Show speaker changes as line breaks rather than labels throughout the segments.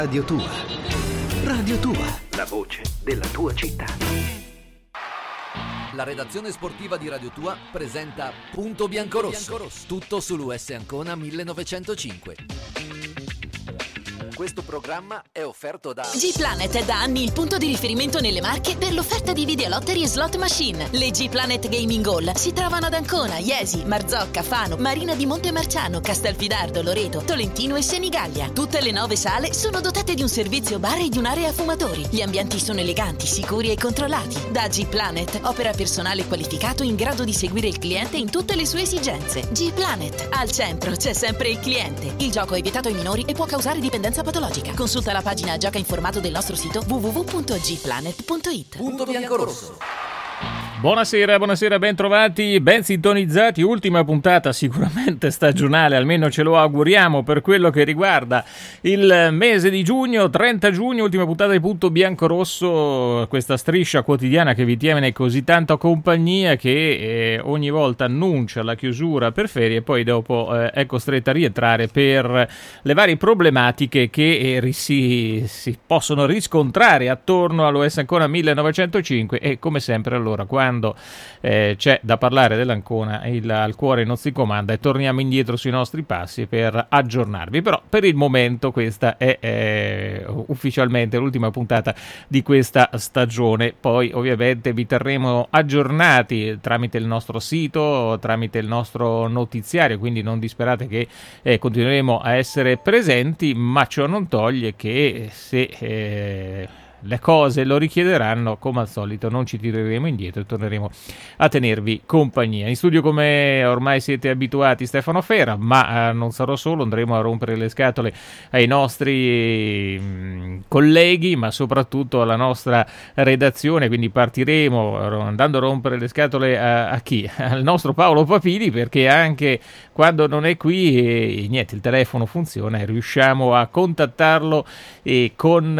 Radio Tua. Radio Tua, la voce della tua città.
La redazione sportiva di Radio Tua presenta Punto Biancorosso. Tutto sull'US Ancona 1905. Questo programma è offerto da
G-Planet è da anni il punto di riferimento nelle Marche per l'offerta di videolottery e slot machine. Le G-Planet Gaming Hall si trovano ad Ancona, Iesi, Marzocca, Fano, Marina di Montemarciano, Castelfidardo, Loreto, Tolentino e Senigallia. Tutte le 9 sale sono dotate di un servizio bar e di un'area fumatori. Gli ambienti sono eleganti, sicuri e controllati. Da G-Planet opera personale qualificato in grado di seguire il cliente in tutte le sue esigenze. G-Planet, al centro c'è sempre il cliente. Il gioco è vietato ai minori e può causare dipendenza patologica. Consulta la pagina Gioca Informato del nostro sito www.gplanet.it.
Punto Biancorosso.
Buonasera, ben trovati, ben sintonizzati, ultima puntata sicuramente stagionale, almeno ce lo auguriamo per quello che riguarda il mese di giugno, 30 giugno, ultima puntata di Punto Biancorosso, questa striscia quotidiana che vi tiene così tanto compagnia che ogni volta annuncia la chiusura per ferie e poi dopo è costretta a rientrare per le varie problematiche che si possono riscontrare attorno all'US Ancona 1905 e come sempre allora quando c'è da parlare dell'Ancona al cuore non si comanda e torniamo indietro sui nostri passi per aggiornarvi, però per il momento questa è ufficialmente l'ultima puntata di questa stagione, poi ovviamente vi terremo aggiornati tramite il nostro sito, tramite il nostro notiziario, quindi non disperate che continueremo a essere presenti, ma ciò non toglie che se le cose lo richiederanno, come al solito non ci tireremo indietro e torneremo a tenervi compagnia. In studio, come ormai siete abituati, Stefano Fera, ma non sarò solo, andremo a rompere le scatole ai nostri colleghi, ma soprattutto alla nostra redazione, quindi partiremo andando a rompere le scatole a chi? Al nostro Paolo Papili, perché anche quando non è qui niente, il telefono funziona e riusciamo a contattarlo e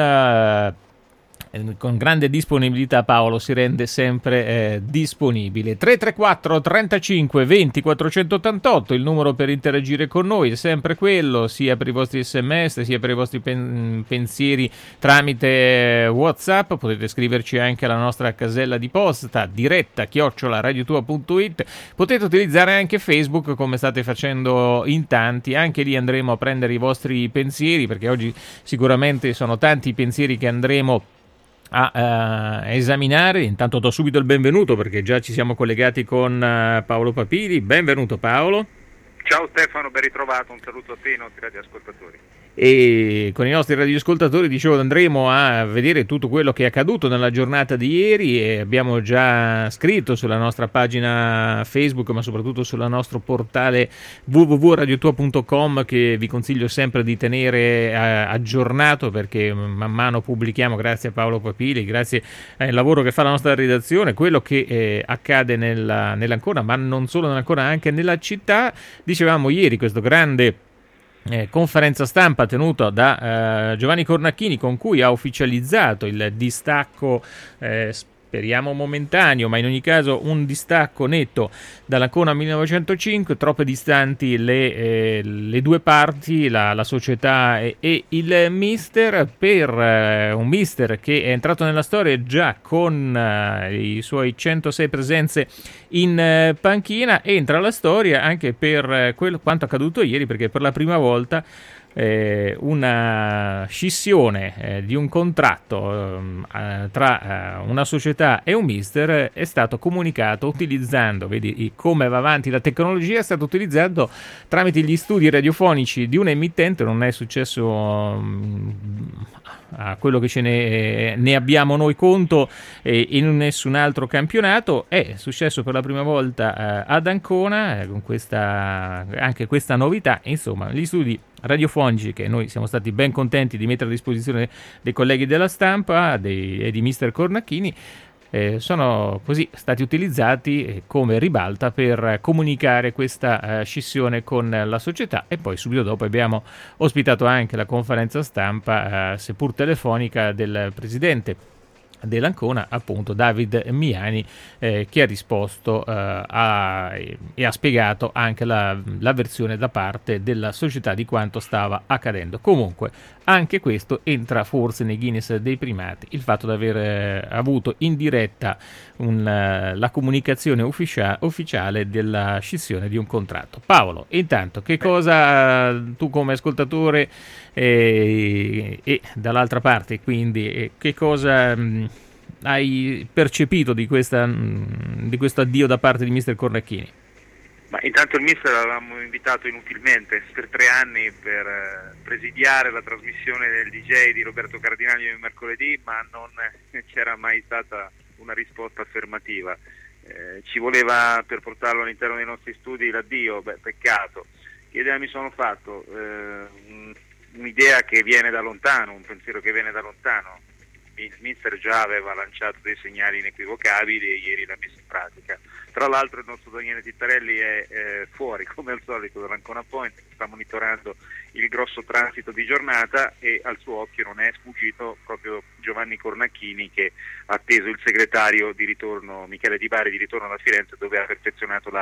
con grande disponibilità. Paolo si rende sempre disponibile. 334 35 20 488 il numero per interagire con noi, è sempre quello, sia per i vostri sms sia per i vostri pensieri tramite WhatsApp. Potete scriverci anche alla nostra casella di posta diretta @radiotua.it. potete utilizzare anche Facebook come state facendo in tanti, anche lì andremo a prendere i vostri pensieri, perché oggi sicuramente sono tanti i pensieri che andremo a esaminare. Intanto do subito il benvenuto perché già ci siamo collegati con Paolo Papili. Benvenuto Paolo.
Ciao Stefano, ben ritrovato, un saluto a te e ai nostri radioascoltatori.
E con i nostri radioascoltatori, dicevo, andremo a vedere tutto quello che è accaduto nella giornata di ieri e abbiamo già scritto sulla nostra pagina Facebook, ma soprattutto sul nostro portale www.radiotua.com, che vi consiglio sempre di tenere aggiornato, perché man mano pubblichiamo, grazie a Paolo Papili, grazie al lavoro che fa la nostra redazione, quello che accade nell'Ancona, ma non solo nell'Ancona, anche nella città. Dicevamo ieri questo grande conferenza stampa tenuta da Giovanni Cornacchini, con cui ha ufficializzato il distacco, speriamo momentaneo, ma in ogni caso un distacco netto dall'Ancona 1905, troppe distanti le due parti, la società e il mister, per un mister che è entrato nella storia già con i suoi 106 presenze in panchina, entra alla storia anche per quanto accaduto ieri, perché per la prima volta una scissione di un contratto tra una società e un mister è stato comunicato utilizzando, vedi come va avanti la tecnologia, è stato utilizzato tramite gli studi radiofonici di un emittente. Non è successo a quello che ne abbiamo noi conto in nessun altro campionato. È successo per la prima volta ad Ancona con anche questa novità. Insomma, gli studi radiofonici che noi siamo stati ben contenti di mettere a disposizione dei colleghi della stampa e di mister Cornacchini sono così stati utilizzati come ribalta per comunicare questa scissione con la società. E poi subito dopo abbiamo ospitato anche la conferenza stampa, seppur telefonica, del presidente dell'Ancona, appunto David Miani, che ha risposto e ha spiegato anche la versione da parte della società di quanto stava accadendo. Comunque anche questo entra forse nei Guinness dei primati, il fatto di aver avuto in diretta la comunicazione ufficiale della scissione di un contratto. Paolo, intanto che cosa tu come ascoltatore e dall'altra parte quindi che cosa hai percepito di questo addio da parte di mister Cornacchini?
Ma intanto il mister l'avevamo invitato inutilmente per 3 anni per presidiare la trasmissione del DJ di Roberto Cardinali il mercoledì, ma non c'era mai stata una risposta affermativa. Ci voleva per portarlo all'interno dei nostri studi l'addio, peccato. Che idea mi sono fatto? Un'idea che viene da lontano, un pensiero che viene da lontano. Il mister già aveva lanciato dei segnali inequivocabili e ieri l'ha messo in pratica. Tra l'altro il nostro Daniele Tittarelli è fuori come al solito dall'Ancona Point, sta monitorando il grosso transito di giornata e al suo occhio non è sfuggito proprio Giovanni Cornacchini, che ha atteso il segretario di ritorno Michele Di Bari di ritorno da Firenze, dove ha perfezionato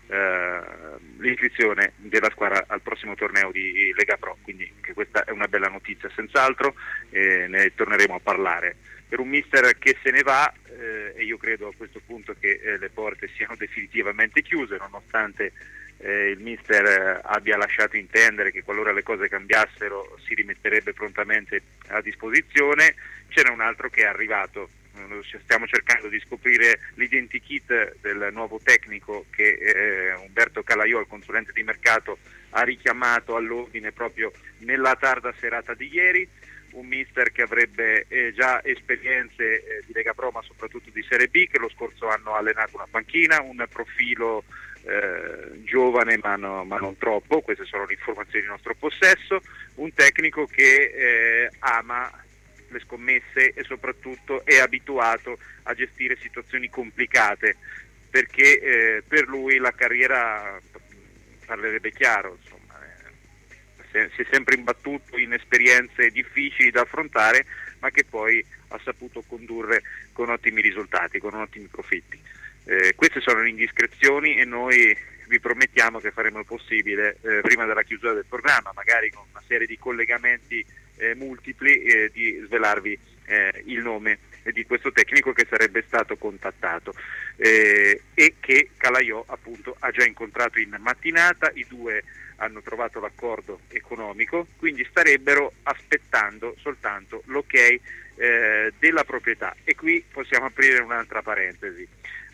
l'iscrizione della squadra al prossimo torneo di Lega Pro, quindi che questa è una bella notizia senz'altro, ne torneremo a parlare. Per un mister che se ne va, e io credo a questo punto che le porte siano definitivamente chiuse, nonostante il mister abbia lasciato intendere che qualora le cose cambiassero si rimetterebbe prontamente a disposizione, ce n'è un altro che è arrivato. Stiamo cercando di scoprire l'identikit del nuovo tecnico che Umberto Calaiò, il consulente di mercato, ha richiamato all'ordine proprio nella tarda serata di ieri. Un mister che avrebbe già esperienze di Lega Pro, ma soprattutto di Serie B, che lo scorso anno ha allenato una panchina, un profilo giovane ma non troppo, queste sono le informazioni di nostro possesso, un tecnico che ama le scommesse e soprattutto è abituato a gestire situazioni complicate, perché per lui la carriera parlerebbe chiaro, insomma. Si è sempre imbattuto in esperienze difficili da affrontare, ma che poi ha saputo condurre con ottimi risultati, con ottimi profitti. Queste sono le indiscrezioni e noi vi promettiamo che faremo il possibile prima della chiusura del programma, magari con una serie di collegamenti multipli, di svelarvi il nome di questo tecnico che sarebbe stato contattato e che Calaiò appunto ha già incontrato in mattinata. I due hanno trovato l'accordo economico, quindi starebbero aspettando soltanto l'ok della proprietà. E qui possiamo aprire un'altra parentesi.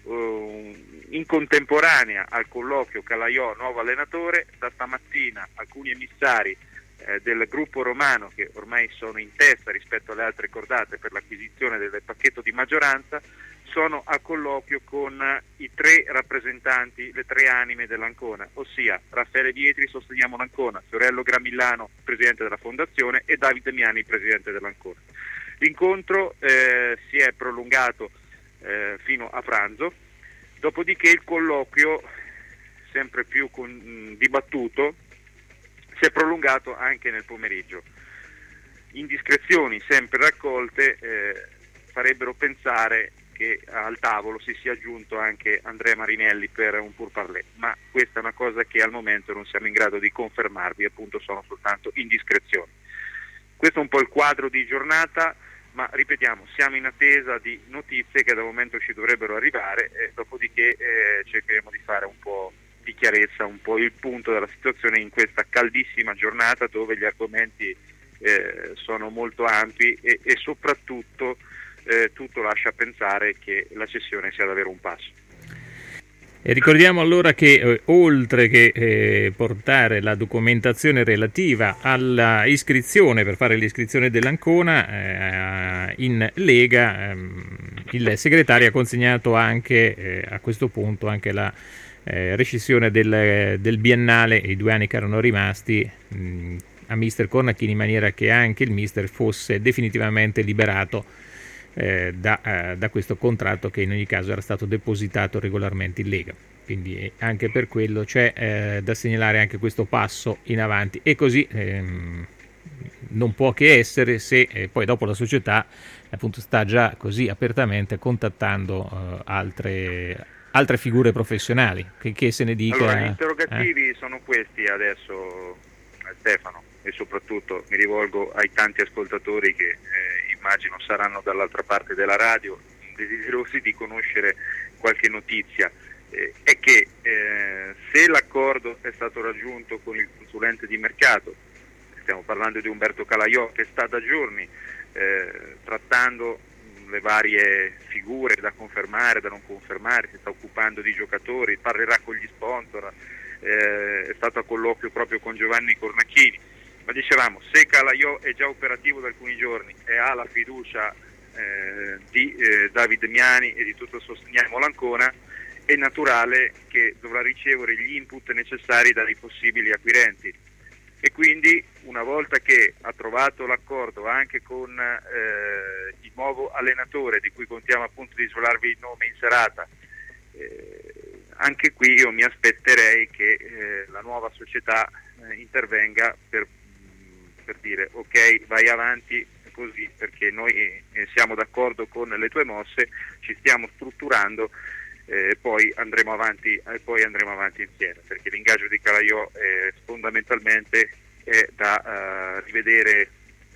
In contemporanea al colloquio Calaiò nuovo allenatore, da stamattina alcuni emissari del gruppo romano, che ormai sono in testa rispetto alle altre cordate per l'acquisizione del pacchetto di maggioranza, sono a colloquio con i 3 rappresentanti, le 3 anime dell'Ancona, ossia Raffaele Vietri, sosteniamo l'Ancona, Fiorello Gramillano, presidente della fondazione, e Davide Miani, presidente dell'Ancona. L'incontro si è prolungato fino a pranzo, dopodiché il colloquio, sempre più dibattuto, si è prolungato anche nel pomeriggio. Indiscrezioni sempre raccolte farebbero pensare che al tavolo si sia aggiunto anche Andrea Marinelli per un pourparlers, ma questa è una cosa che al momento non siamo in grado di confermarvi, appunto sono soltanto indiscrezioni. Questo è un po' il quadro di giornata, ma ripetiamo, siamo in attesa di notizie che da momento ci dovrebbero arrivare, e dopodiché cercheremo di fare un po' di chiarezza, un po' il punto della situazione in questa caldissima giornata dove gli argomenti sono molto ampi e soprattutto tutto lascia pensare che la cessione sia davvero un passo.
E ricordiamo allora che oltre che portare la documentazione relativa alla iscrizione, per fare l'iscrizione dell'Ancona in Lega, il segretario ha consegnato anche a questo punto anche la rescissione del biennale, i 2 anni che erano rimasti a mister Cornacchini, in maniera che anche il mister fosse definitivamente liberato da questo contratto, che in ogni caso era stato depositato regolarmente in Lega. Quindi anche per quello c'è da segnalare anche questo passo in avanti, e così non può che essere se poi dopo la società appunto sta già così apertamente contattando altre figure professionali, che se ne dica.
Allora, gli interrogativi sono questi adesso, Stefano, e soprattutto mi rivolgo ai tanti ascoltatori che immagino saranno dall'altra parte della radio, desiderosi di conoscere qualche notizia. È che se l'accordo è stato raggiunto con il consulente di mercato, stiamo parlando di Umberto Calaiò, che sta da giorni trattando le varie figure da confermare, da non confermare, si sta occupando di giocatori, parlerà con gli sponsor, è stato a colloquio proprio con Giovanni Cornacchini, ma dicevamo, se Calaiò è già operativo da alcuni giorni e ha la fiducia di David Miani e di tutto il Sosteniamo l'Ancona, è naturale che dovrà ricevere gli input necessari dai possibili acquirenti, e quindi una volta che ha trovato l'accordo anche con il nuovo allenatore, di cui contiamo appunto di svelarvi il nome in serata, anche qui io mi aspetterei che la nuova società intervenga per dire ok, vai avanti così, perché noi siamo d'accordo con le tue mosse, ci stiamo strutturando, poi andremo avanti insieme, perché l'ingaggio di Calaiò fondamentalmente è da rivedere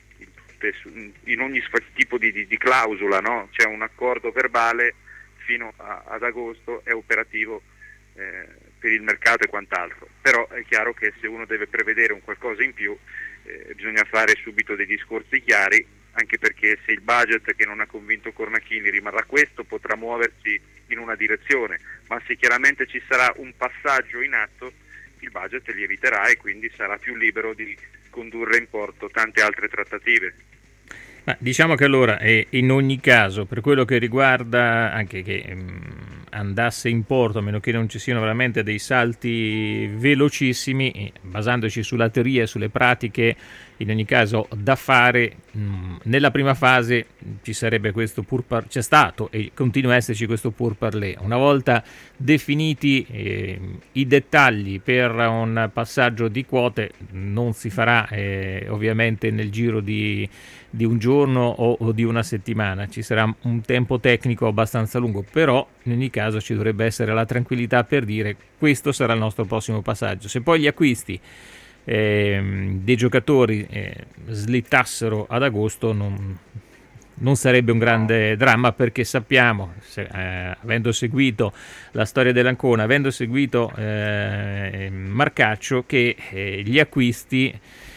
in ogni tipo di clausola, no? C'è un accordo verbale fino ad agosto, è operativo per il mercato e quant'altro, però è chiaro che se uno deve prevedere un qualcosa in più bisogna fare subito dei discorsi chiari, anche perché se il budget che non ha convinto Cornacchini rimarrà questo, potrà muoversi in una direzione, ma se chiaramente ci sarà un passaggio in atto, il budget lieviterà e quindi sarà più libero di condurre in porto tante altre trattative.
Ma diciamo che allora in ogni caso, per quello che riguarda anche che andasse in porto, a meno che non ci siano veramente dei salti velocissimi, basandoci sulla teoria e sulle pratiche, in ogni caso da fare, nella prima fase ci sarebbe questo c'è stato e continua a esserci questo pourparlers. Una volta definiti i dettagli per un passaggio di quote, non si farà ovviamente nel giro di un giorno o di una settimana, ci sarà un tempo tecnico abbastanza lungo, però in ogni caso ci dovrebbe essere la tranquillità per dire questo sarà il nostro prossimo passaggio. Se poi gli acquisti dei giocatori slittassero ad agosto non sarebbe un grande dramma, perché sappiamo, avendo seguito la storia dell'Ancona, avendo seguito Marcaccio, che gli acquisti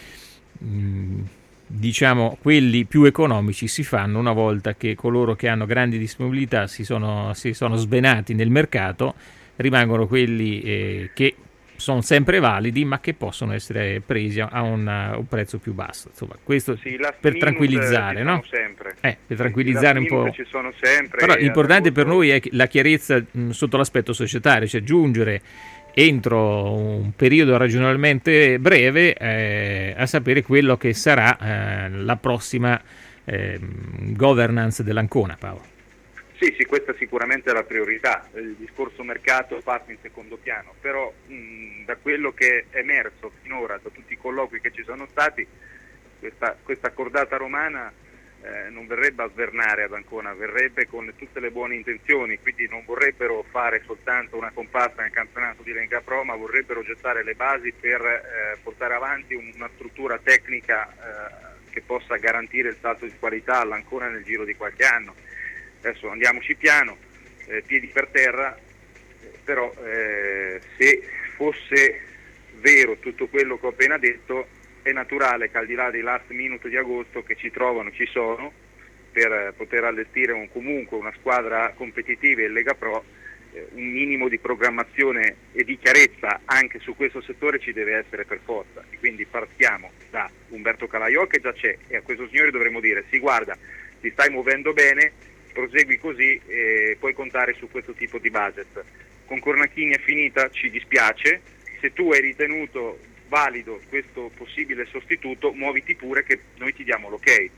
diciamo quelli più economici si fanno una volta che coloro che hanno grandi disponibilità si sono svenati nel mercato, rimangono quelli che sono sempre validi ma che possono essere presi a un prezzo più basso. Insomma, questo sì, per tranquillizzare, no? Per tranquillizzare un po'.
Ci sono sempre.
Però l'importante per noi è la chiarezza sotto l'aspetto societario, cioè giungere entro un periodo ragionevolmente breve a sapere quello che sarà la prossima governance dell'Ancona, Paolo.
Sì, questa sicuramente è la priorità. Il discorso mercato passa in secondo piano, però da quello che è emerso finora, da tutti i colloqui che ci sono stati, questa cordata romana non verrebbe a svernare ad Ancona, verrebbe con tutte le buone intenzioni, quindi non vorrebbero fare soltanto una comparsa nel campionato di Lega Pro, ma vorrebbero gettare le basi per portare avanti una struttura tecnica che possa garantire il salto di qualità all'Ancona nel giro di qualche anno. Adesso andiamoci piano, piedi per terra, però se fosse vero tutto quello che ho appena detto, è naturale che al di là dei last minute di agosto che ci sono per poter allestire comunque una squadra competitiva in Lega Pro, un minimo di programmazione e di chiarezza anche su questo settore ci deve essere per forza. E quindi partiamo da Umberto Calaiò, che già c'è, e a questo signore dovremmo dire: sì, guarda, ti stai muovendo bene, prosegui così e puoi contare su questo tipo di budget. Con Cornacchini è finita, ci dispiace, se tu hai ritenuto valido questo possibile sostituto, muoviti pure che noi ti diamo l'ok.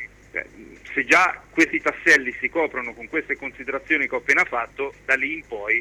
Se già questi tasselli si coprono con queste considerazioni che ho appena fatto, da lì in poi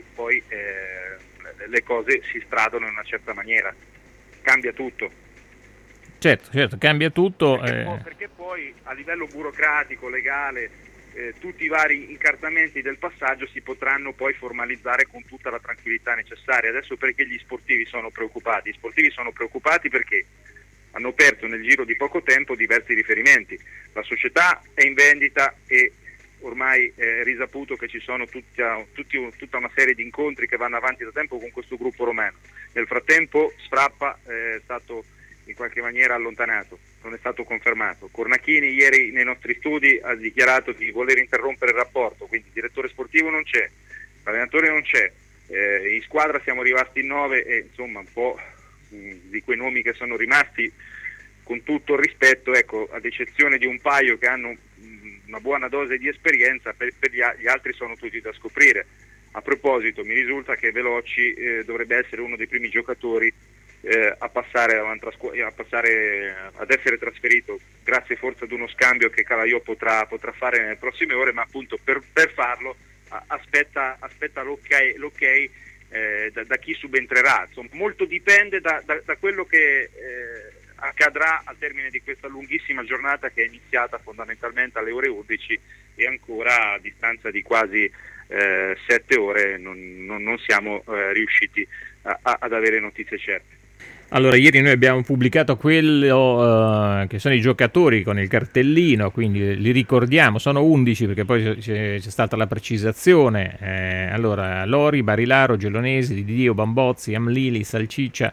le cose si stradano in una certa maniera, cambia tutto.
Certo, cambia tutto.
Perché poi a livello burocratico, legale, tutti i vari incartamenti del passaggio si potranno poi formalizzare con tutta la tranquillità necessaria. Adesso perché gli sportivi sono preoccupati? Gli sportivi sono preoccupati perché hanno perso nel giro di poco tempo diversi riferimenti. La società è in vendita e ormai è risaputo che ci sono tutta una serie di incontri che vanno avanti da tempo con questo gruppo romeno. Nel frattempo Strappa è stato in qualche maniera allontanato, non è stato confermato. Cornachini ieri nei nostri studi ha dichiarato di voler interrompere il rapporto, quindi il direttore sportivo non c'è, l'allenatore non c'è, in squadra siamo rimasti in 9 e insomma un po' di quei nomi che sono rimasti, con tutto il rispetto, ecco, ad eccezione di un paio che hanno una buona dose di esperienza, per gli altri sono tutti da scoprire. A proposito, mi risulta che Veloci dovrebbe essere uno dei primi giocatori a passare ad essere trasferito, grazie forse ad uno scambio che Calaiò potrà fare nelle prossime ore, ma appunto per farlo aspetta l'ok da chi subentrerà. Insomma, molto dipende da quello che accadrà al termine di questa lunghissima giornata che è iniziata fondamentalmente alle ore 11 e ancora a distanza di quasi 7 ore non siamo riusciti ad avere notizie certe.
Allora, ieri noi abbiamo pubblicato quello che sono i giocatori con il cartellino, quindi li ricordiamo, sono 11 perché poi c'è stata la precisazione. Allora, Lori, Barilaro, Gelonesi, Didio, Bambozzi, Amlili, Salsiccia,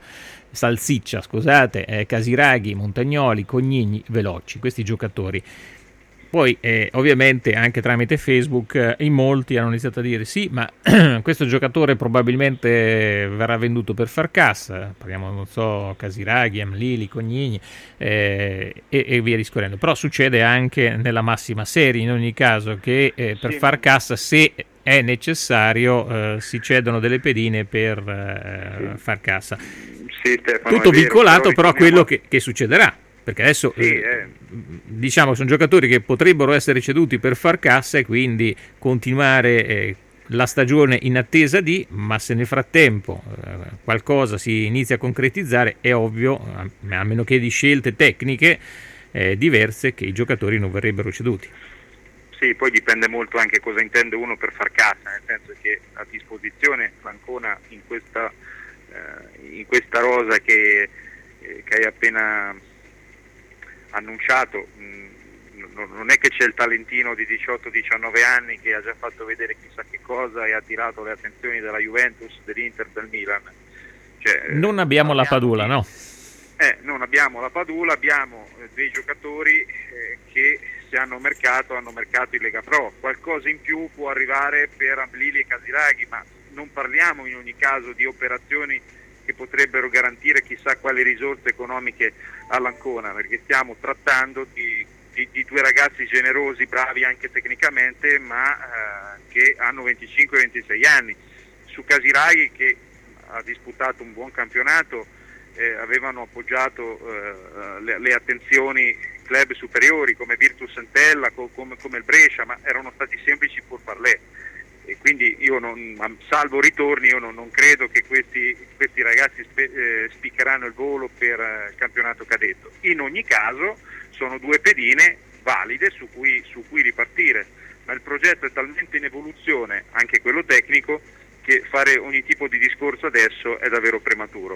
Casiraghi, Montagnoli, Cognigni, Veloci, questi giocatori. Poi ovviamente anche tramite Facebook in molti hanno iniziato a dire sì, ma questo giocatore probabilmente verrà venduto per far cassa, parliamo, non so, Casiraghi, Amlili, Cognini e via discorrendo. Però succede anche nella massima serie in ogni caso che per far cassa, se è necessario, si cedono delle pedine per far cassa.
Sì, Stefano,
tutto
vero,
vincolato però a quello che succederà. Perché adesso diciamo sono giocatori che potrebbero essere ceduti per far cassa e quindi continuare la stagione in attesa ma se nel frattempo qualcosa si inizia a concretizzare è ovvio, a meno che di scelte tecniche diverse, che i giocatori non verrebbero ceduti.
Sì, poi dipende molto anche cosa intende uno per far cassa, nel senso che a disposizione l'Ancona in questa rosa che hai appena annunciato, non è che c'è il talentino di 18-19 anni che ha già fatto vedere chissà che cosa e ha attirato le attenzioni della Juventus, dell'Inter, del Milan.
Non abbiamo la Padula, no?
Non abbiamo la Padula, abbiamo dei giocatori che se hanno mercato in Lega Pro. Qualcosa in più può arrivare per Amlili e Casiraghi, ma non parliamo in ogni caso di operazioni che potrebbero garantire chissà quali risorse economiche all'Ancona, perché stiamo trattando di due ragazzi generosi, bravi anche tecnicamente, ma che hanno 25-26 anni. Su Casiraghi, che ha disputato un buon campionato, avevano appoggiato le attenzioni club superiori come Virtus Entella, come il Brescia, ma erano stati semplici pourparlers. E quindi io salvo ritorni, io non credo che questi ragazzi spiccheranno il volo per il campionato cadetto. In ogni caso sono due pedine valide su cui ripartire, ma il progetto è talmente in evoluzione, anche quello tecnico, che fare ogni tipo di discorso adesso è davvero prematuro,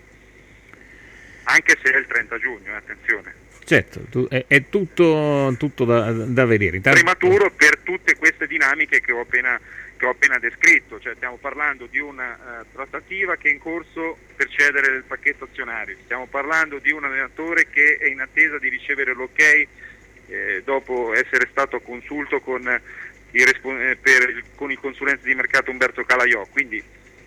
anche se è il 30 giugno, attenzione.
Certo, è tutto da vedere.
Prematuro per tutte queste dinamiche che ho appena descritto, cioè stiamo parlando di una trattativa che è in corso per cedere del pacchetto azionario, stiamo parlando di un allenatore che è in attesa di ricevere l'ok dopo essere stato a consulto con il consulente di mercato Umberto Calaiò, quindi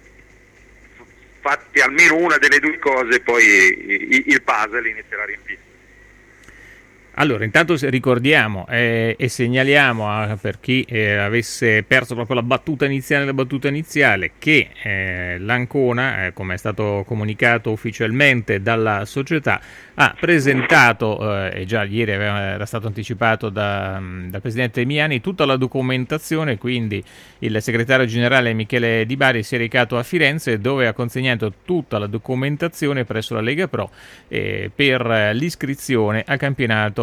fatti almeno una delle due cose, poi il puzzle inizierà a riempire.
Allora, intanto ricordiamo e segnaliamo per chi avesse perso proprio la battuta iniziale che l'Ancona, come è stato comunicato ufficialmente dalla società, ha presentato, e già ieri era stato anticipato dal presidente Miani, tutta la documentazione, quindi il segretario generale Michele Di Bari si è recato a Firenze dove ha consegnato tutta la documentazione presso la Lega Pro per l'iscrizione al campionato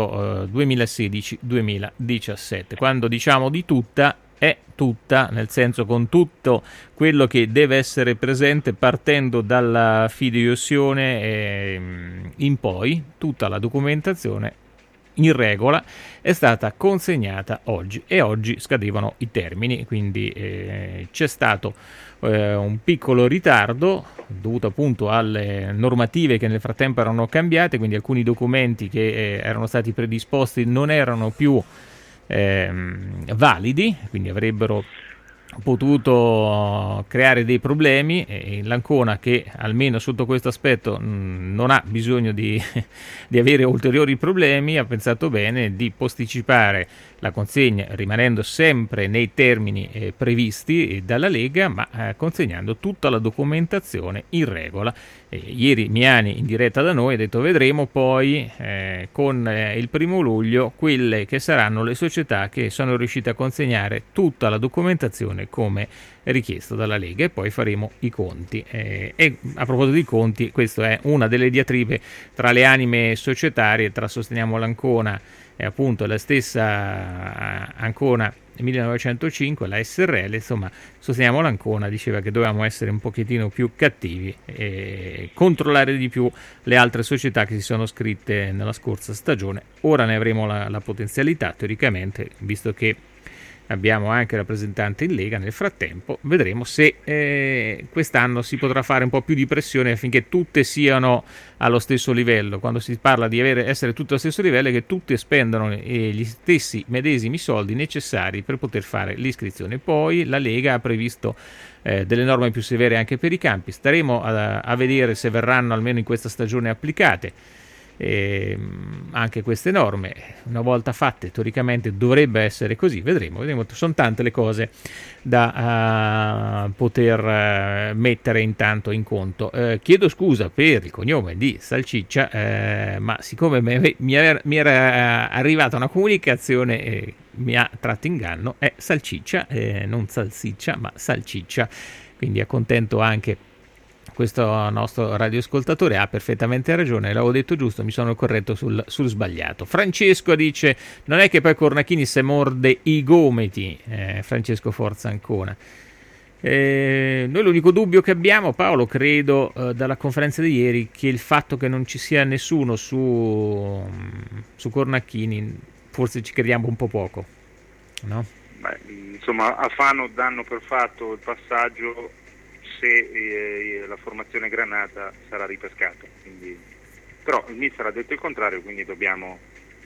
2016-2017. Quando diciamo di tutta, è tutta, nel senso con tutto quello che deve essere presente partendo dalla fideiussione in poi, tutta la documentazione in regola è stata consegnata oggi e oggi scadevano i termini, quindi c'è stato un piccolo ritardo dovuto appunto alle normative che nel frattempo erano cambiate, quindi alcuni documenti che erano stati predisposti non erano più validi, quindi avrebbero potuto creare dei problemi, e l'Ancona, che almeno sotto questo aspetto non ha bisogno di avere ulteriori problemi, ha pensato bene di posticipare la consegna rimanendo sempre nei termini previsti dalla Lega, ma consegnando tutta la documentazione in regola. Ieri Miani in diretta da noi ha detto vedremo poi con il 1° luglio quelle che saranno le società che sono riuscite a consegnare tutta la documentazione come richiesto dalla Lega, e poi faremo i conti. E a proposito di conti, questa è una delle diatribe tra le anime societarie, tra Sosteniamo l'Ancona e appunto la stessa Ancona 1905, la SRL, insomma Sosteniamo l'Ancona diceva che dovevamo essere un pochettino più cattivi e controllare di più le altre società che si sono scritte nella scorsa stagione. Ora ne avremo la potenzialità teoricamente, visto che abbiamo anche rappresentante in Lega. Nel frattempo vedremo se quest'anno si potrà fare un po' più di pressione affinché tutte siano allo stesso livello. Quando si parla di essere tutte allo stesso livello, è che tutte spendano gli stessi medesimi soldi necessari per poter fare l'iscrizione. Poi la Lega ha previsto delle norme più severe anche per i campi. Staremo a vedere se verranno almeno in questa stagione applicate. Anche queste norme, una volta fatte, teoricamente dovrebbe essere così. Vedremo. Sono tante le cose da poter mettere intanto in conto. Chiedo scusa per il cognome di Salciccia, ma siccome mi era arrivata una comunicazione mi ha tratto in inganno, è Salciccia, non Salsiccia ma Salciccia, quindi accontento anche questo nostro radioascoltatore. Ha perfettamente ragione, l'avevo detto giusto, mi sono corretto sul sbagliato. Francesco dice non è che poi Cornacchini se morde i gomiti, Francesco Forza Ancona. Noi l'unico dubbio che abbiamo, Paolo, credo dalla conferenza di ieri, che il fatto che non ci sia nessuno su Cornacchini, forse ci crediamo un po' poco, no?
Beh, insomma, a Fano danno per fatto il passaggio se la formazione Granata sarà ripescata, quindi, però il mister ha detto il contrario, quindi dobbiamo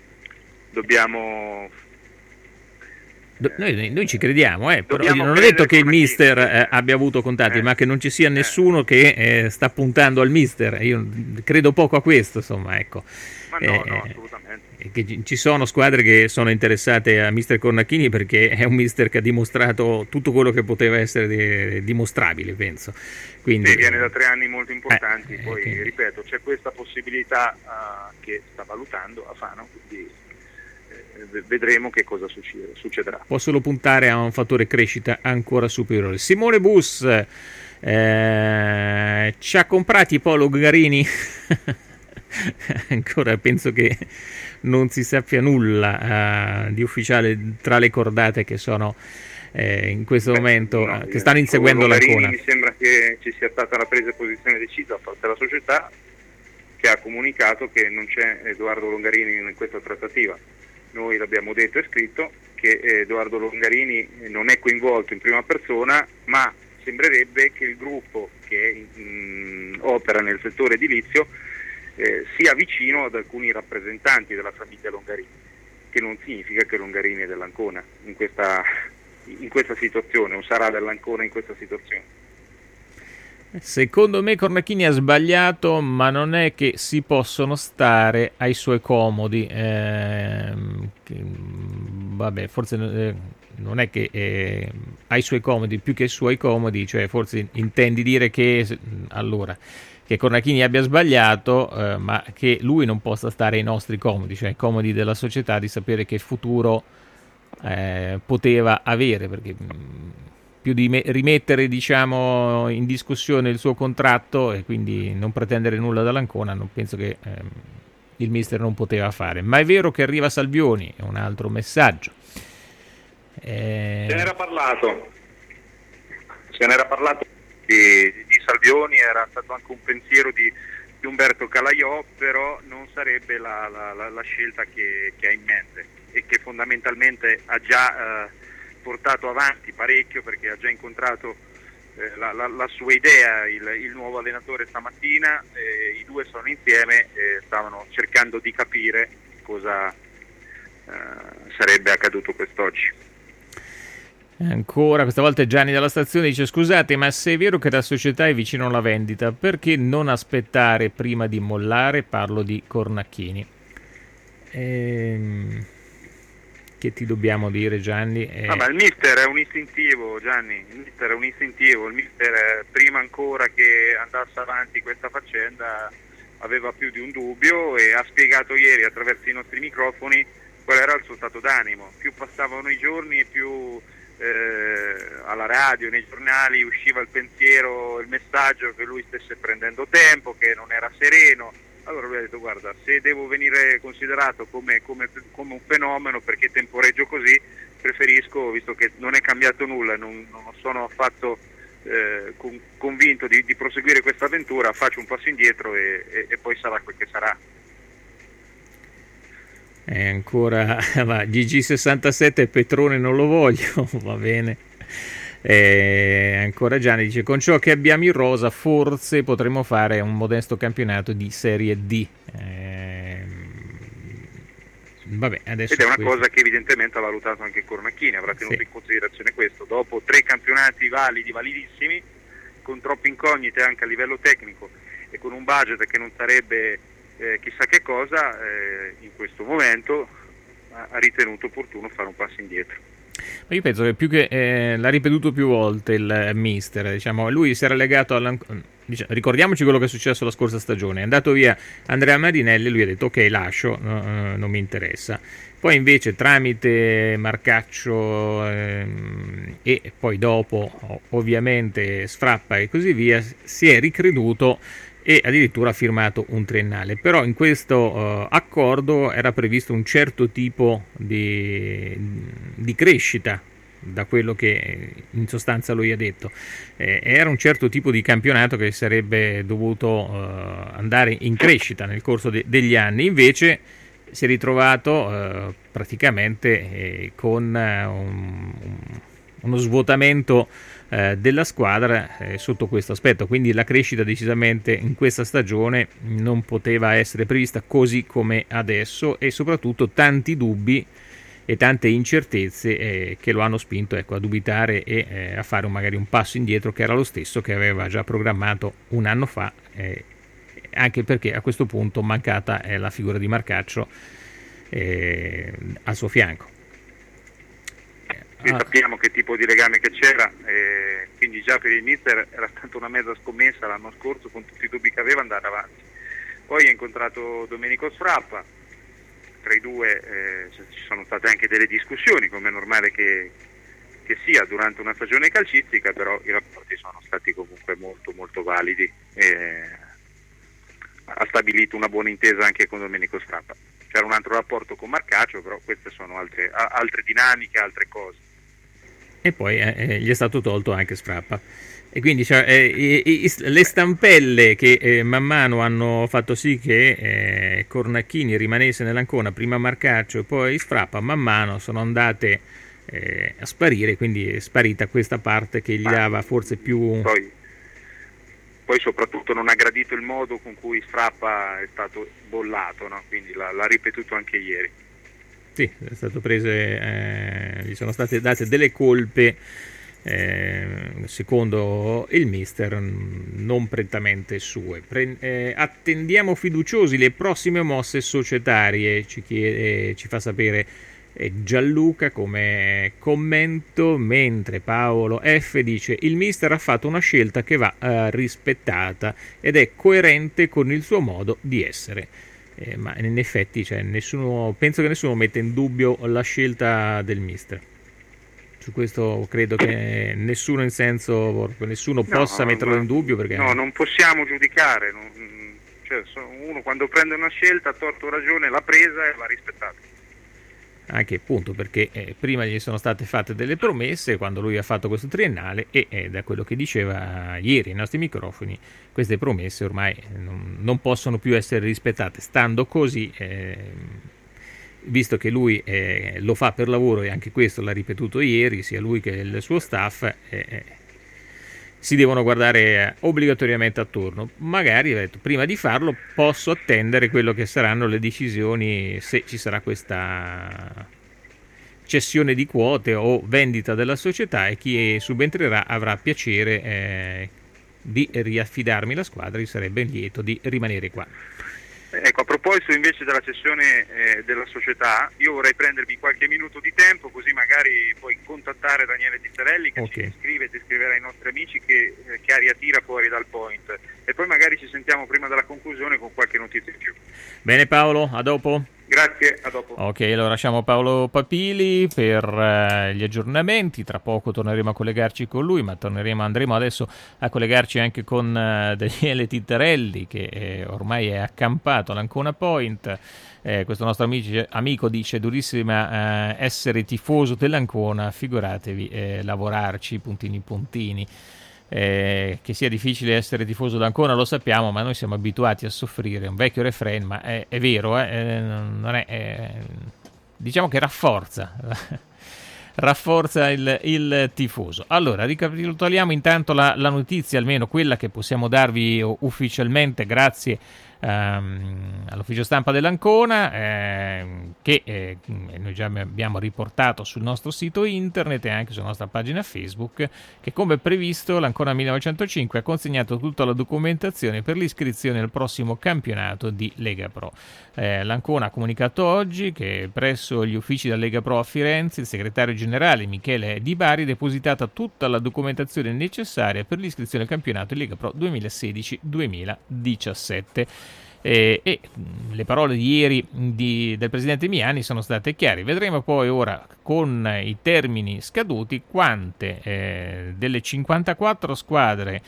noi ci crediamo, però
dobbiamo
non ho detto che il
Cornacchini,
mister abbia avuto contatti, ma che non ci sia nessuno che sta puntando al mister. Io credo poco a questo, insomma, ecco.
Ma no, assolutamente.
Che ci sono squadre che sono interessate a mister Cornacchini perché è un mister che ha dimostrato tutto quello che poteva essere dimostrabile, penso. Quindi
viene da 3 anni molto importanti, poi ripeto, c'è questa possibilità che sta valutando a Fano, quindi vedremo che cosa succederà.
Può solo puntare a un fattore crescita ancora superiore. Simone Bus ci ha comprati Polo Garini. Ancora penso che non si sappia nulla di ufficiale tra le cordate che sono in questo momento che stanno inseguendo l'Ancona.
Mi sembra che ci sia stata la presa di posizione decisa da parte della società, che ha comunicato che non c'è Edoardo Longarini in questa trattativa. Noi l'abbiamo detto e scritto che Edoardo Longarini non è coinvolto in prima persona, ma sembrerebbe che il gruppo che opera nel settore edilizio sia vicino ad alcuni rappresentanti della famiglia Longarini, che non significa che Longarini è dell'Ancona in questa situazione, o sarà dell'Ancona in questa situazione.
Secondo me Cornacchini ha sbagliato, ma non è che si possono stare ai suoi comodi. Vabbè, forse non è che ai suoi comodi più che ai suoi comodi, cioè forse intendi dire che allora che Cornacchini abbia sbagliato, ma che lui non possa stare ai nostri comodi, cioè ai comodi della società, di sapere che futuro poteva avere, perché più di rimettere, diciamo, in discussione il suo contratto e quindi non pretendere nulla dall'Ancona, non penso che il mister non poteva fare. Ma è vero che arriva Salvioni, è un altro messaggio.
Se n'era parlato di Salvioni, era stato anche un pensiero di Umberto Calaiò, però non sarebbe la scelta che ha in mente e che fondamentalmente ha già portato avanti parecchio, perché ha già incontrato la sua idea, il nuovo allenatore stamattina, i due sono insieme e stavano cercando di capire cosa sarebbe accaduto quest'oggi.
Ancora, questa volta Gianni dalla stazione dice: scusate, ma se è vero che la società è vicino alla vendita, perché non aspettare prima di mollare? Parlo di Cornacchini. Che ti dobbiamo dire, Gianni?
Ma il mister è un istintivo, Gianni, il mister prima ancora che andasse avanti questa faccenda aveva più di un dubbio e ha spiegato ieri attraverso i nostri microfoni qual era il suo stato d'animo. Più passavano i giorni e più alla radio, nei giornali usciva il pensiero, il messaggio che lui stesse prendendo tempo, che non era sereno. Allora lui ha detto: guarda, se devo venire considerato come un fenomeno perché temporeggio così, preferisco, visto che non è cambiato nulla, non sono affatto convinto di proseguire questa avventura, faccio un passo indietro e poi sarà quel che sarà.
Ancora GG67 Petrone non lo voglio, va bene. Ancora Gianni dice: con ciò che abbiamo in rosa forse potremmo fare un modesto campionato di Serie D. Vabbè, adesso
ed è una cosa che evidentemente ha valutato anche Cornacchini, avrà tenuto in considerazione questo. Dopo 3 campionati validissimi, con troppe incognite anche a livello tecnico e con un budget che non sarebbe chissà che cosa, in questo momento ha ritenuto opportuno fare un passo indietro.
Ma io penso che più che l'ha ripetuto più volte il mister, diciamo, lui si era legato ricordiamoci quello che è successo la scorsa stagione. È andato via Andrea Marinelli, lui ha detto: ok, lascio, non mi interessa. Poi invece tramite Marcaccio e poi dopo ovviamente Sfrappa e così via, si è ricreduto e addirittura ha firmato un triennale. Però in questo accordo era previsto un certo tipo di crescita, da quello che in sostanza lui ha detto. Era un certo tipo di campionato che sarebbe dovuto andare in crescita nel corso degli anni, invece si è ritrovato praticamente con uno svuotamento della squadra sotto questo aspetto, quindi la crescita decisamente in questa stagione non poteva essere prevista così come adesso, e soprattutto tanti dubbi e tante incertezze che lo hanno spinto, ecco, a dubitare e a fare magari un passo indietro, che era lo stesso che aveva già programmato un anno fa, anche perché a questo punto mancata è la figura di Marcaccio al suo fianco.
Sappiamo che tipo di legame che c'era, quindi già per il mister era stata una mezza scommessa l'anno scorso, con tutti i dubbi che aveva, andare avanti. Poi ha incontrato Domenico Sfrappa, tra i due ci sono state anche delle discussioni, come è normale che sia durante una stagione calcistica, però i rapporti sono stati comunque molto molto validi, ha stabilito una buona intesa anche con Domenico Sfrappa. C'era un altro rapporto con Marcaccio, però queste sono altre dinamiche, altre cose.
E poi gli è stato tolto anche Sfrappa. E quindi le stampelle che man mano hanno fatto sì che Cornacchini rimanesse nell'Ancona, prima Marcaccio e poi Sfrappa, man mano sono andate a sparire, quindi è sparita questa parte che gli dava forse più...
Poi soprattutto non ha gradito il modo con cui Sfrappa è stato bollato, no? Quindi l'ha ripetuto anche ieri.
Sì, è stato preso, gli sono state date delle colpe secondo il mister non prettamente sue. Attendiamo fiduciosi le prossime mosse societarie, ci fa sapere Gianluca come commento, mentre Paolo F dice: il mister ha fatto una scelta che va rispettata ed è coerente con il suo modo di essere. Ma in effetti penso che nessuno metta in dubbio la scelta del mister. Su questo credo che nessuno possa metterlo in dubbio, perché
no, non possiamo giudicare. Uno quando prende una scelta, a torto o ragione, l'ha presa e va rispettata.
Anche appunto perché prima gli sono state fatte delle promesse quando lui ha fatto questo triennale e da quello che diceva ieri ai nostri microfoni, queste promesse ormai non possono più essere rispettate. Stando così, visto che lui lo fa per lavoro, e anche questo l'ha ripetuto ieri, sia lui che il suo staff, si devono guardare obbligatoriamente attorno. Magari, prima di farlo, posso attendere quello che saranno le decisioni, se ci sarà questa cessione di quote o vendita della società, e chi subentrerà avrà piacere di riaffidarmi la squadra, io sarebbe lieto di rimanere qua.
Ecco, a proposito invece della cessione della società, io vorrei prendermi qualche minuto di tempo, così magari puoi contattare Daniele Tittarelli, che ci scrive, ti scriverà ai nostri amici che aria tira fuori dal Point, e poi magari ci sentiamo prima della conclusione con qualche notizia in più.
Bene Paolo, a dopo.
Grazie, a dopo.
Ok, allora lasciamo Paolo Papili per gli aggiornamenti. Tra poco torneremo a collegarci con lui, ma andremo adesso a collegarci anche con Daniele Tittarelli, che ormai è accampato all'Ancona Point. Questo nostro amico dice: durissima essere tifoso dell'Ancona, figuratevi lavorarci, puntini. Che sia difficile essere tifoso d'Ancona lo sappiamo, ma noi siamo abituati a soffrire. È un vecchio refrain, ma è vero, non è, diciamo che rafforza il tifoso. Allora, ricapitoliamo intanto la notizia, almeno quella che possiamo darvi ufficialmente grazie all'ufficio stampa dell'Ancona, che noi già abbiamo riportato sul nostro sito internet e anche sulla nostra pagina Facebook, che come previsto l'Ancona 1905 ha consegnato tutta la documentazione per l'iscrizione al prossimo campionato di Lega Pro. L'Ancona ha comunicato oggi che presso gli uffici della Lega Pro a Firenze il segretario generale Michele Di Bari ha depositata tutta la documentazione necessaria per l'iscrizione al campionato di Lega Pro 2016-2017. E le parole di ieri del presidente Miani sono state chiare. Vedremo poi ora, con i termini scaduti, quante delle 54 squadre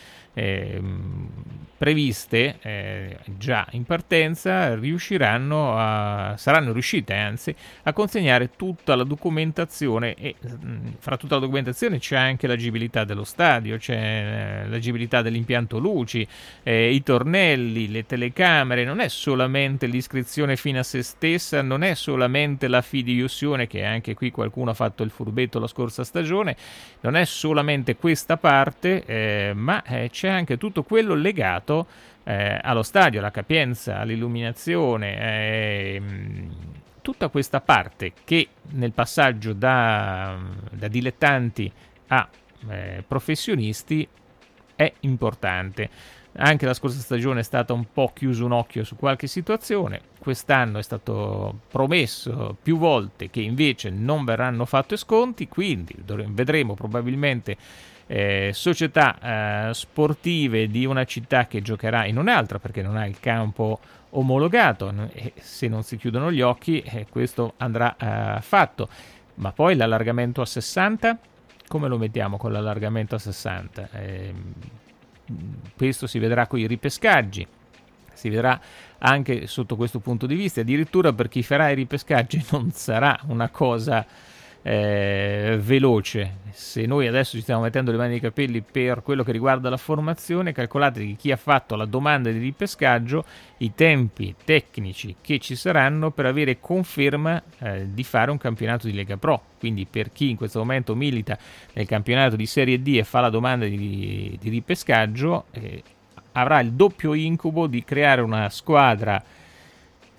previste già in partenza saranno riuscite a consegnare tutta la documentazione, e fra tutta la documentazione c'è anche l'agibilità dello stadio, c'è l'agibilità dell'impianto luci, i tornelli, le telecamere. Non è solamente l'iscrizione fine a se stessa, non è solamente la fideiussione, che anche qui qualcuno ha fatto il furbetto la scorsa stagione, non è solamente questa parte, ma c'è anche tutto quello legato allo stadio, alla capienza, all'illuminazione, tutta questa parte che nel passaggio da dilettanti a professionisti è importante. Anche la scorsa stagione è stata un po' chiuso un occhio su qualche situazione, quest'anno è stato promesso più volte che invece non verranno fatti sconti, quindi vedremo probabilmente società sportive di una città che giocherà in un'altra perché non ha il campo omologato, e se non si chiudono gli occhi questo andrà fatto. Ma poi l'allargamento a 60, come lo mettiamo con l'allargamento a 60? Questo si vedrà con i ripescaggi, si vedrà anche sotto questo punto di vista. Addirittura per chi farà i ripescaggi non sarà una cosa veloce. Se noi adesso ci stiamo mettendo le mani nei capelli per quello che riguarda la formazione, calcolate che chi ha fatto la domanda di ripescaggio, i tempi tecnici che ci saranno per avere conferma di fare un campionato di Lega Pro. Quindi per chi in questo momento milita nel campionato di Serie D e fa la domanda di ripescaggio, avrà il doppio incubo di creare una squadra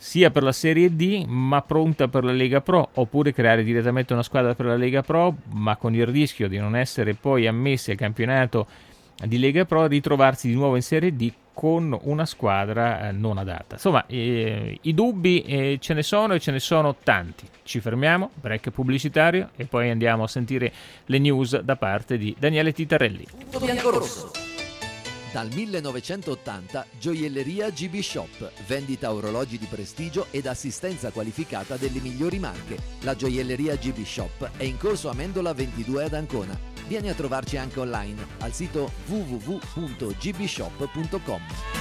sia per la Serie D ma pronta per la Lega Pro, oppure creare direttamente una squadra per la Lega Pro ma con il rischio di non essere poi ammessi al campionato di Lega Pro, ritrovarsi di nuovo in Serie D con una squadra non adatta. Insomma, i dubbi ce ne sono, e ce ne sono tanti. Ci fermiamo, break pubblicitario, e poi andiamo a sentire le news da parte di Daniele Titarelli.
Punto biancorosso. Dal 1980 Gioielleria GB Shop, vendita orologi di prestigio ed assistenza qualificata delle migliori marche. La Gioielleria GB Shop è in corso Amendola 22 ad Ancona. Vieni a trovarci anche online al sito www.gbshop.com.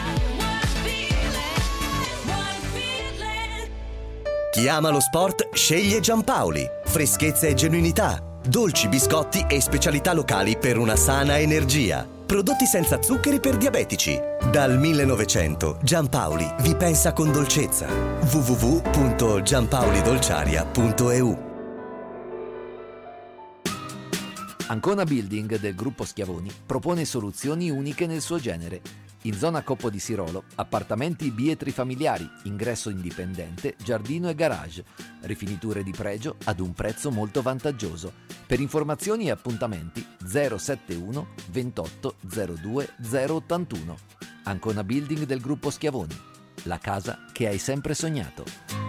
Chi ama lo sport sceglie Giampaoli. Freschezza e genuinità, dolci, biscotti e specialità locali per una sana energia. Prodotti senza zuccheri per diabetici. Dal 1900 Giampaoli vi pensa con dolcezza. www.giampaolidolciaria.eu.
Ancona Building del gruppo Schiavoni propone soluzioni uniche nel suo genere. In zona Coppo di Sirolo, appartamenti bietri-familiari, ingresso indipendente, giardino e garage, rifiniture di pregio ad un prezzo molto vantaggioso. Per informazioni e appuntamenti 071 28 02 081. Ancona Building del gruppo Schiavoni, la casa che hai sempre sognato.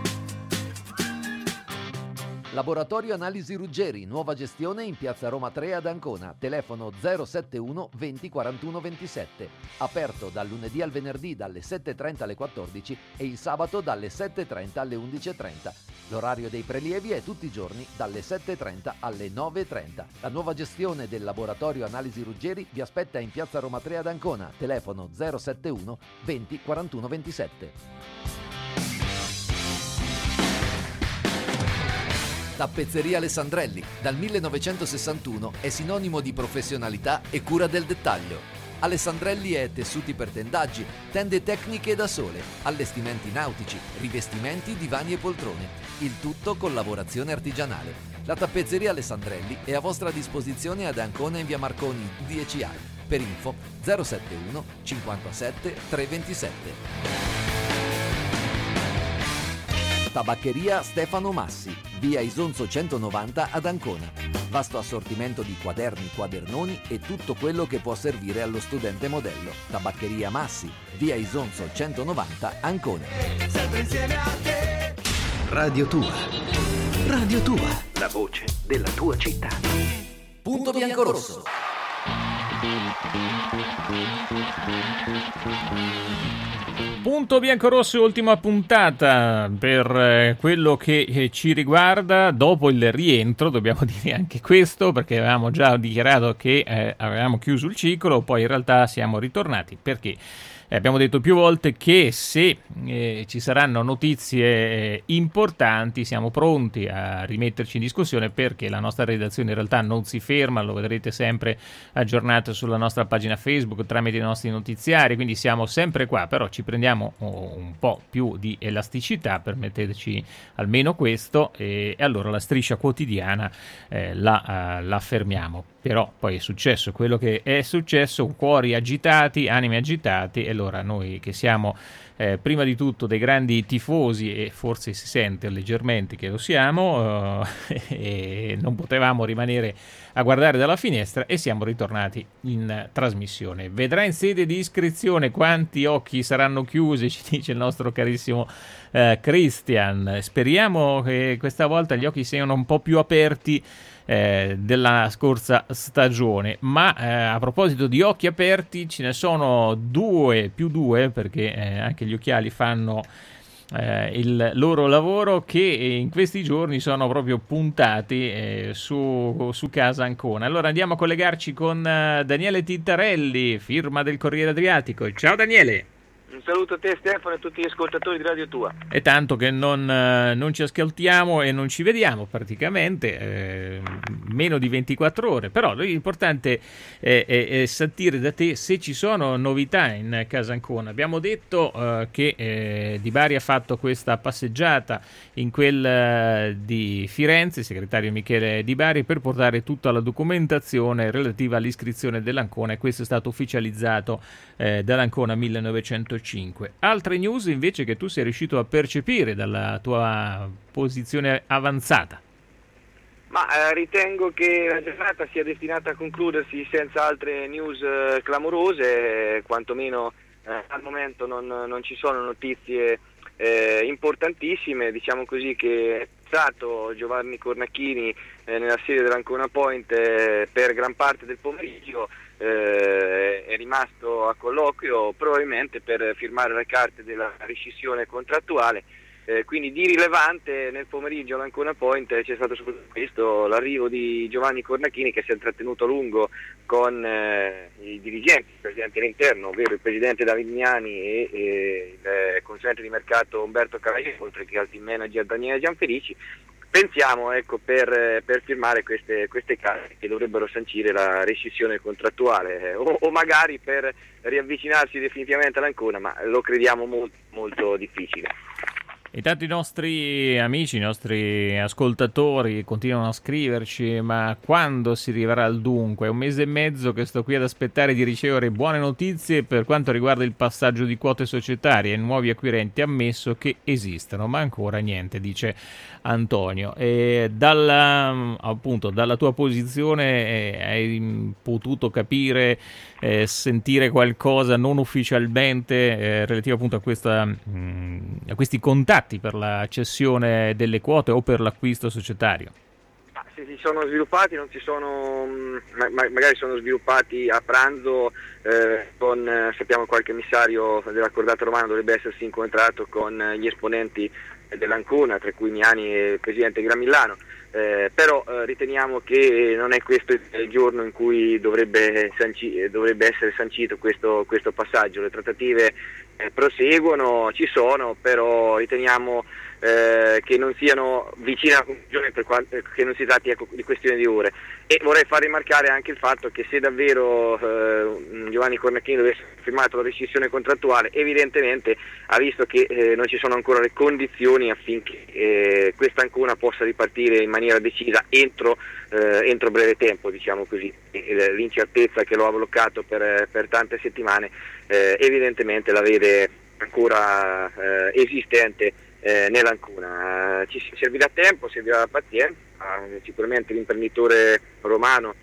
Laboratorio Analisi Ruggeri, nuova gestione in Piazza Roma 3 ad Ancona, telefono 071 20 41 27, aperto dal lunedì al venerdì dalle 7.30 alle 14 e il sabato dalle 7.30 alle 11.30. L'orario dei prelievi è tutti i giorni dalle 7.30 alle 9.30. La nuova gestione del Laboratorio Analisi Ruggeri vi aspetta in Piazza Roma 3 ad Ancona, telefono 071 20 41 27. Tappezzeria Alessandrelli, dal 1961 è sinonimo di professionalità e cura del dettaglio. Alessandrelli è tessuti per tendaggi, tende tecniche da sole, allestimenti nautici, rivestimenti, divani e poltrone. Il tutto con lavorazione artigianale. La tappezzeria Alessandrelli è a vostra disposizione ad Ancona in via Marconi 10A. Per info 071 57 327. Tabaccheria Stefano Massi, via Isonzo 190 ad Ancona. Vasto assortimento di quaderni, quadernoni e tutto quello che può servire allo studente modello. Tabaccheria Massi, via Isonzo 190 Ancona.
Sempre insieme a te. Radio Tua. Radio Tua, la voce della tua città.
Punto biancorosso.
Punto biancorosso, ultima puntata per quello che ci riguarda dopo il rientro, dobbiamo dire anche questo, perché avevamo già dichiarato che avevamo chiuso il ciclo, poi in realtà siamo ritornati perché abbiamo detto più volte che se ci saranno notizie importanti siamo pronti a rimetterci in discussione, perché la nostra redazione in realtà non si ferma, lo vedrete sempre aggiornato sulla nostra pagina Facebook tramite i nostri notiziari, quindi siamo sempre qua, però ci prendiamo un po' più di elasticità, permetteteci almeno questo, e allora la striscia quotidiana la fermiamo. Però poi è successo quello che è successo, cuori agitati, anime agitati, e allora noi che siamo prima di tutto dei grandi tifosi, e forse si sente leggermente che lo siamo, e non potevamo rimanere a guardare dalla finestra e siamo ritornati in trasmissione. Vedrà in sede di iscrizione quanti occhi saranno chiusi, ci dice il nostro carissimo Christian. Speriamo che questa volta gli occhi siano un po' più aperti della scorsa stagione, ma a proposito di occhi aperti ce ne sono più due, perché anche gli occhiali fanno il loro lavoro, che in questi giorni sono proprio puntati su casa Ancona. Allora andiamo a collegarci con Daniele Tintarelli, firma del Corriere Adriatico. Ciao Daniele.
Un saluto a te Stefano e a tutti gli ascoltatori di Radio Tua.
È tanto che non ci ascoltiamo e non ci vediamo praticamente, meno di 24 ore, però l'importante è sentire da te se ci sono novità in casa Ancona. Abbiamo detto che Di Bari ha fatto questa passeggiata in quel di Firenze, il segretario Michele Di Bari, per portare tutta la documentazione relativa all'iscrizione dell'Ancona, e questo è stato ufficializzato dall'Ancona 1905. 1905. Altre news invece che tu sei riuscito a percepire dalla tua posizione avanzata?
Ma ritengo che la giornata sia destinata a concludersi senza altre news clamorose, quantomeno al momento non ci sono notizie importantissime. Diciamo così che è stato Giovanni Cornacchini nella sede dell'Ancona Point per gran parte del pomeriggio, è rimasto a colloquio probabilmente per firmare le carte della rescissione contrattuale. Quindi di rilevante nel pomeriggio all'Ancona Point c'è stato soprattutto questo, l'arrivo di Giovanni Cornacchini, che si è intrattenuto a lungo con i dirigenti, il presidente dell'interno, ovvero il presidente Davignani e il consulente di mercato Umberto Caraglio, oltre che al team manager Daniele Gianfelici. Pensiamo per firmare queste carte che dovrebbero sancire la rescissione contrattuale o magari per riavvicinarsi definitivamente all'Ancona, ma lo crediamo molto, molto difficile.
Intanto i nostri amici, i nostri ascoltatori continuano a scriverci: ma quando si arriverà al dunque? È un mese e mezzo che sto qui ad aspettare di ricevere buone notizie per quanto riguarda il passaggio di quote societarie e nuovi acquirenti, ammesso che esistano, ma ancora niente, dice Antonio. E dalla tua posizione hai potuto capire, sentire qualcosa non ufficialmente relativo appunto a questi contatti per la cessione delle quote o per l'acquisto societario?
Se si sono sviluppati, non si sono, magari sono sviluppati a pranzo sappiamo qualche emissario dell'Accordato Romano dovrebbe essersi incontrato con gli esponenti dell'Ancona, tra cui Miani e il presidente Gramillano, però riteniamo che non è questo il giorno in cui dovrebbe essere sancito questo passaggio. Le trattative proseguono, ci sono, però riteniamo che non siano vicine alla conclusione, che non si tratti di questione di ore. E vorrei far rimarcare anche il fatto che se davvero Giovanni Cornacchini dovesse firmato la rescissione contrattuale, evidentemente ha visto che non ci sono ancora le condizioni affinché questa Ancona possa ripartire in maniera decisa entro breve tempo, diciamo così. L'incertezza che lo ha bloccato per tante settimane evidentemente la vede ancora esistente nell'Ancona. Ci servirà tempo, servirà pazienza. Sicuramente l'imprenditore romano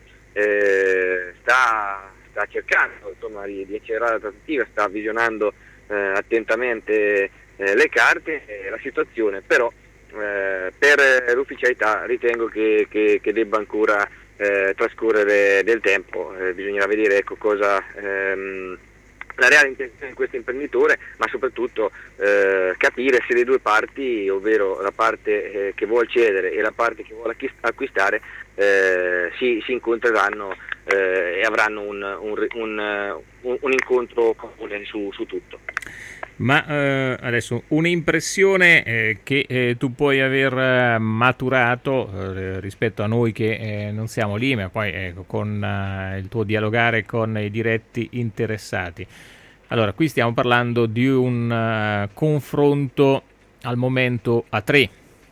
sta cercando di accelerare la trattativa, sta visionando attentamente le carte e la situazione, però per l'ufficialità ritengo che debba ancora trascorrere del tempo. Bisognerà vedere cosa la reale intenzione di questo imprenditore, ma soprattutto capire se le due parti, ovvero la parte che vuole cedere e la parte che vuole acquistare, si incontreranno e avranno un incontro comune su tutto.
Ma adesso un'impressione che tu puoi aver maturato rispetto a noi che non siamo lì, ma poi con il tuo dialogare con i diretti interessati. Allora, qui stiamo parlando di un confronto al momento a tre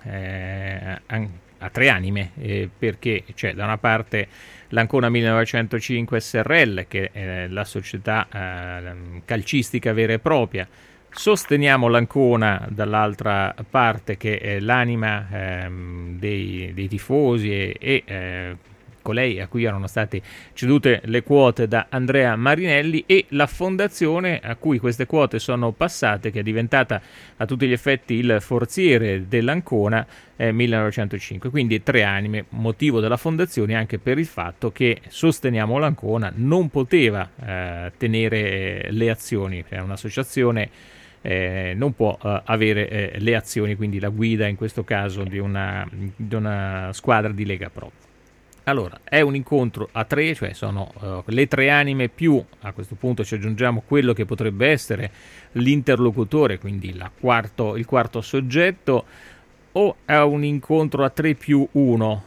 anime, perché c'è da una parte l'Ancona 1905 SRL, che è la società calcistica vera e propria. Sosteniamo l'Ancona dall'altra parte, che è l'anima dei tifosi e colei a cui erano state cedute le quote da Andrea Marinelli, e la fondazione a cui queste quote sono passate, che è diventata a tutti gli effetti il forziere dell'Ancona 1905. Quindi tre anime, motivo della fondazione anche per il fatto che Sosteniamo l'Ancona non poteva tenere le azioni, è un'associazione non può avere le azioni, quindi la guida in questo caso di una squadra di Lega Pro. Allora, è un incontro a tre, cioè sono le tre anime più, a questo punto ci aggiungiamo quello che potrebbe essere l'interlocutore, quindi il quarto soggetto, o è un incontro a 3+1,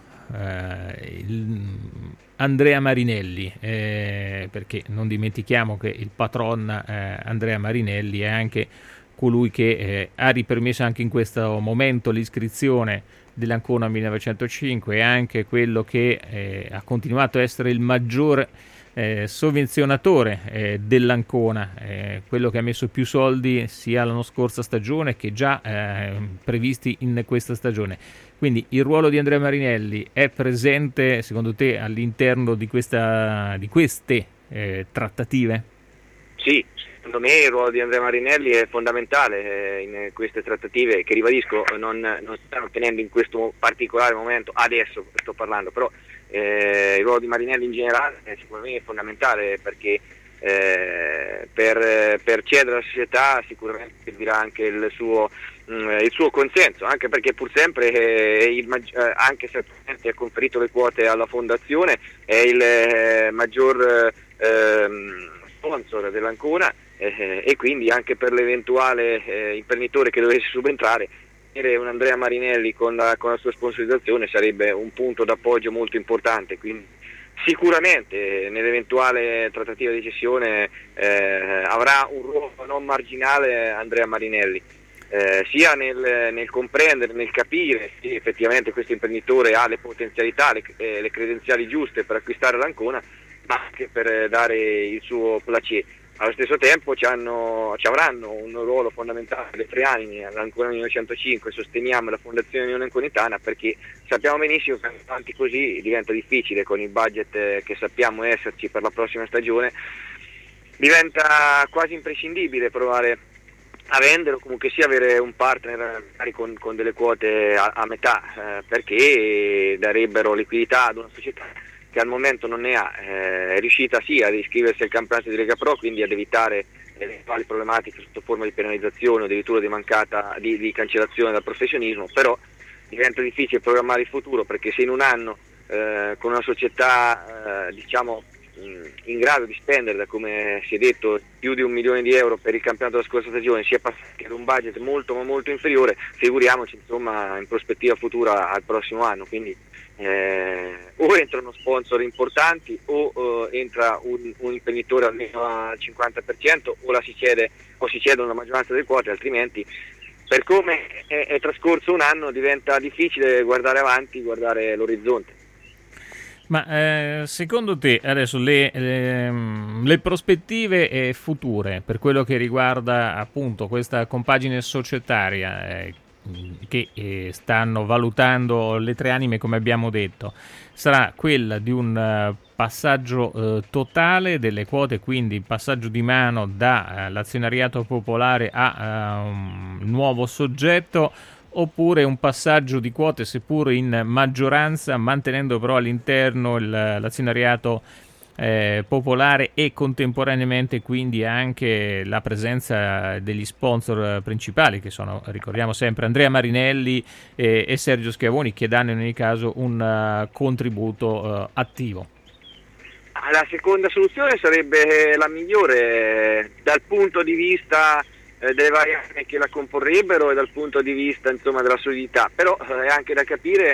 Andrea Marinelli, perché non dimentichiamo che il patron Andrea Marinelli è anche colui che ha ripermesso anche in questo momento l'iscrizione dell'Ancona 1905, e anche quello che ha continuato a essere il maggior sovvenzionatore dell'Ancona, quello che ha messo più soldi sia l'anno scorsa stagione che già previsti in questa stagione. Quindi il ruolo di Andrea Marinelli è presente secondo te all'interno di queste trattative?
Sì, secondo me il ruolo di Andrea Marinelli è fondamentale in queste trattative che, ribadisco, non stanno tenendo in questo particolare momento, adesso sto parlando, però il ruolo di Marinelli in generale è sicuramente fondamentale, perché per cedere alla società sicuramente servirà anche il suo consenso, anche perché pur sempre anche se ha conferito le quote alla fondazione, è il maggior sponsor dell'Ancona, e quindi anche per l'eventuale imprenditore che dovesse subentrare, un Andrea Marinelli con la sua sponsorizzazione sarebbe un punto d'appoggio molto importante. Quindi sicuramente nell'eventuale trattativa di cessione avrà un ruolo non marginale Andrea Marinelli, sia nel comprendere, nel capire se effettivamente questo imprenditore ha le potenzialità, le credenziali giuste per acquistare l'Ancona, ma anche per dare il suo placet. Allo stesso tempo ci avranno un ruolo fondamentale le tre anime all'Ancona 1905, sosteniamo la Fondazione Unione Anconitana, perché sappiamo benissimo che avanti così diventa difficile con il budget che sappiamo esserci per la prossima stagione, diventa quasi imprescindibile provare a vendere o comunque sia avere un partner magari con delle quote a metà, perché darebbero liquidità ad una società che al momento non ne ha, è riuscita sì ad iscriversi al campionato di Lega Pro, quindi ad evitare eventuali problematiche sotto forma di penalizzazione o addirittura di cancellazione dal professionismo, però diventa difficile programmare il futuro, perché se in un anno con una società in grado di spendere, come si è detto, più di 1 milione di euro per il campionato della scorsa stagione, si è passati ad un budget molto ma molto inferiore, figuriamoci insomma in prospettiva futura al prossimo anno. Quindi o entrano sponsor importanti o entra un imprenditore almeno al 50%, o si cedono la maggioranza delle quote, altrimenti per come è trascorso un anno diventa difficile guardare avanti, guardare l'orizzonte.
Ma secondo te adesso le prospettive future per quello che riguarda appunto questa compagine societaria che stanno valutando le tre anime, come abbiamo detto, sarà quella di un passaggio totale delle quote, quindi passaggio di mano dall'azionariato popolare a un nuovo soggetto, oppure un passaggio di quote seppur in maggioranza, mantenendo però all'interno l'azionariato popolare e contemporaneamente quindi anche la presenza degli sponsor principali, che sono, ricordiamo sempre, Andrea Marinelli e Sergio Schiavoni, che danno in ogni caso un contributo attivo.
La seconda soluzione sarebbe la migliore dal punto di vista delle variabili che la comporrebbero e dal punto di vista insomma della solidità, però è anche da capire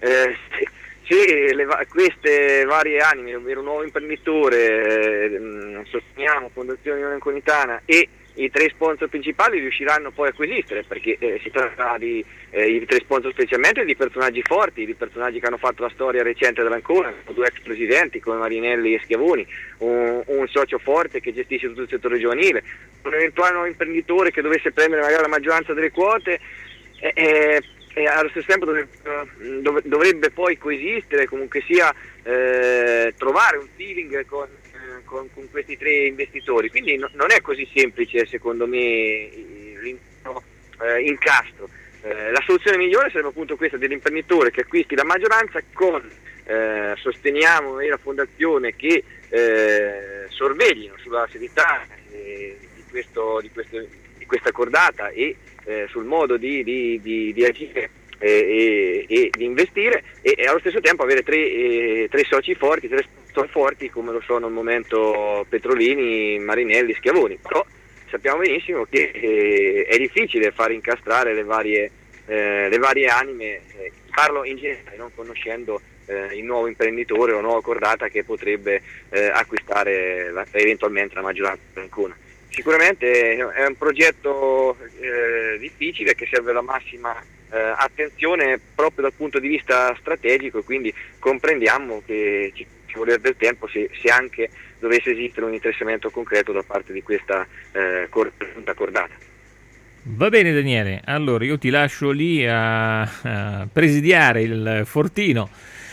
se queste varie anime, ovvero un nuovo imprenditore, sosteniamo Fondazione Unione Anconitana e i tre sponsor principali, riusciranno poi a coesistere, perché si tratta di i tre sponsor specialmente di personaggi forti, di personaggi che hanno fatto la storia recente dell'Ancona, due ex presidenti come Marinelli e Schiavoni, un socio forte che gestisce tutto il settore giovanile, un eventuale nuovo imprenditore che dovesse prendere magari la maggioranza delle quote, e allo stesso tempo dovrebbe poi coesistere, comunque sia trovare un feeling con questi tre investitori, quindi non è così semplice secondo me l'incastro. La soluzione migliore sarebbe appunto questa dell'imprenditore che acquisti la maggioranza con sosteniamo la fondazione che sorveglino sulla serietà di questa cordata e sul modo di agire e di investire, e allo stesso tempo avere tre soci forti, tre sponsor forti come lo sono al momento Petrolini, Marinelli, Schiavoni. Però sappiamo benissimo che è difficile far incastrare le varie anime, parlo in generale, non conoscendo il nuovo imprenditore o nuova cordata che potrebbe acquistare eventualmente la maggioranza dell'Ancona. Sicuramente è un progetto difficile, che serve la massima attenzione proprio dal punto di vista strategico, quindi comprendiamo che ci vuole del tempo se anche dovesse esistere un interessamento concreto da parte di questa giunta cordata.
Va bene Daniele, allora io ti lascio lì a presidiare il fortino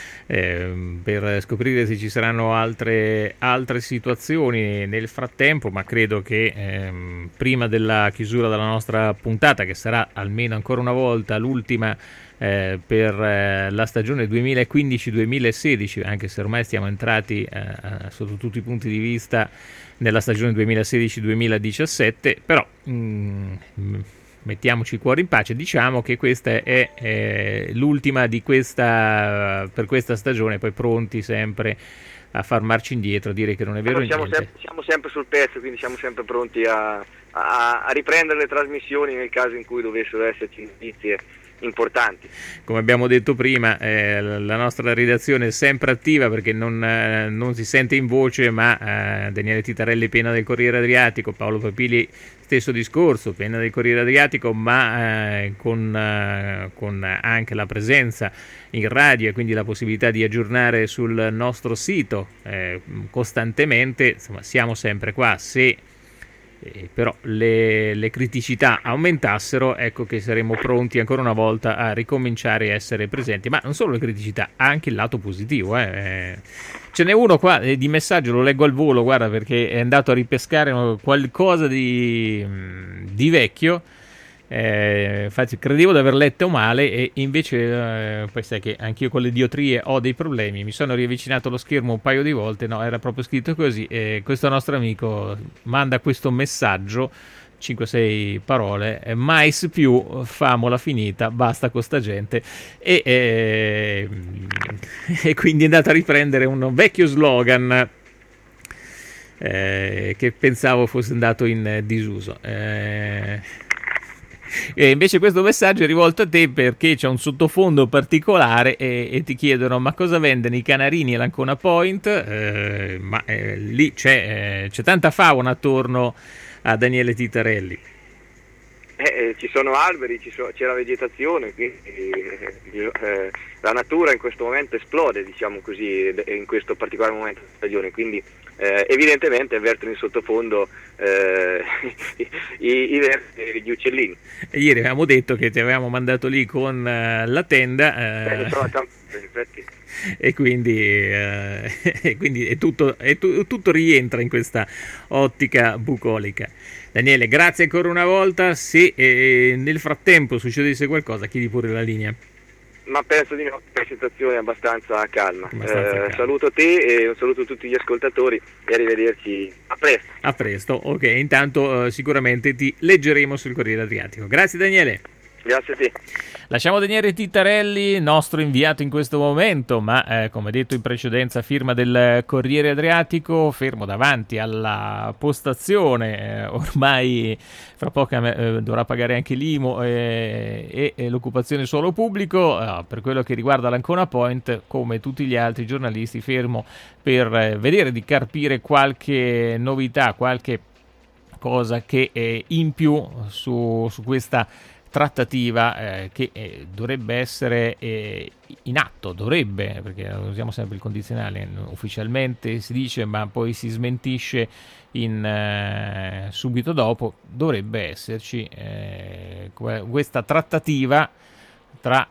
per scoprire se ci saranno altre situazioni nel frattempo, ma credo che prima della chiusura della nostra puntata, che sarà almeno ancora una volta l'ultima per la stagione 2015-2016, anche se ormai stiamo entrati sotto tutti i punti di vista nella stagione 2016-2017, però mettiamoci il cuore in pace, diciamo che questa è l'ultima di per questa stagione, poi pronti sempre a far marcia indietro, a dire che non è vero niente.
Siamo sempre sul pezzo, quindi siamo sempre pronti a riprendere le trasmissioni nel caso in cui dovessero esserci notizie importanti.
Come abbiamo detto prima, la nostra redazione è sempre attiva perché non si sente in voce, ma Daniele Titarelli, penna del Corriere Adriatico, Paolo Papili stesso discorso, penna del Corriere Adriatico, ma con anche la presenza in radio e quindi la possibilità di aggiornare sul nostro sito costantemente. Insomma, siamo sempre qua. Se però le criticità aumentassero, ecco che saremo pronti ancora una volta a ricominciare a essere presenti. Ma non solo le criticità, anche il lato positivo. Ce n'è uno qua di messaggio, lo leggo al volo, guarda, perché è andato a ripescare qualcosa di vecchio. Infatti credevo di aver letto male e invece poi sai che anch'io con le diotrie ho dei problemi, mi sono riavvicinato allo schermo un paio di volte, no, era proprio scritto così, e questo nostro amico manda questo messaggio, 5-6 parole, mais più, famola finita, basta con sta gente, e quindi è andato a riprendere un vecchio slogan che pensavo fosse andato in disuso. E invece questo messaggio è rivolto a te perché c'è un sottofondo particolare e ti chiedono: ma cosa vendono i Canarini e l'Ancona Point? Lì c'è tanta fauna attorno a Daniele Titarelli.
Ci sono alberi, c'è la vegetazione, quindi la natura in questo momento esplode, diciamo così, in questo particolare momento della stagione, quindi evidentemente avvertono in sottofondo gli uccellini.
E ieri avevamo detto che ti avevamo mandato lì con la tenda, e quindi tutto rientra in questa ottica bucolica. Daniele, grazie ancora una volta. Se nel frattempo succedesse qualcosa, chiedi pure la linea.
Ma penso di no, la situazione è abbastanza calma. Saluto te e un saluto a tutti gli ascoltatori e arrivederci a presto.
A presto, ok, intanto sicuramente ti leggeremo sul Corriere Adriatico. Grazie Daniele.
Grazie a te.
Lasciamo Daniele Titarelli, nostro inviato in questo momento, ma come detto in precedenza, firma del Corriere Adriatico, fermo davanti alla postazione, ormai fra poco dovrà pagare anche l'IMU e l'occupazione suolo pubblico. Per quello che riguarda l'Ancona Point, come tutti gli altri giornalisti, fermo per vedere di carpire qualche novità, qualche cosa che è in più su questa trattativa che dovrebbe essere in atto, perché usiamo sempre il condizionale, ufficialmente si dice ma poi si smentisce subito dopo. Dovrebbe esserci questa trattativa tra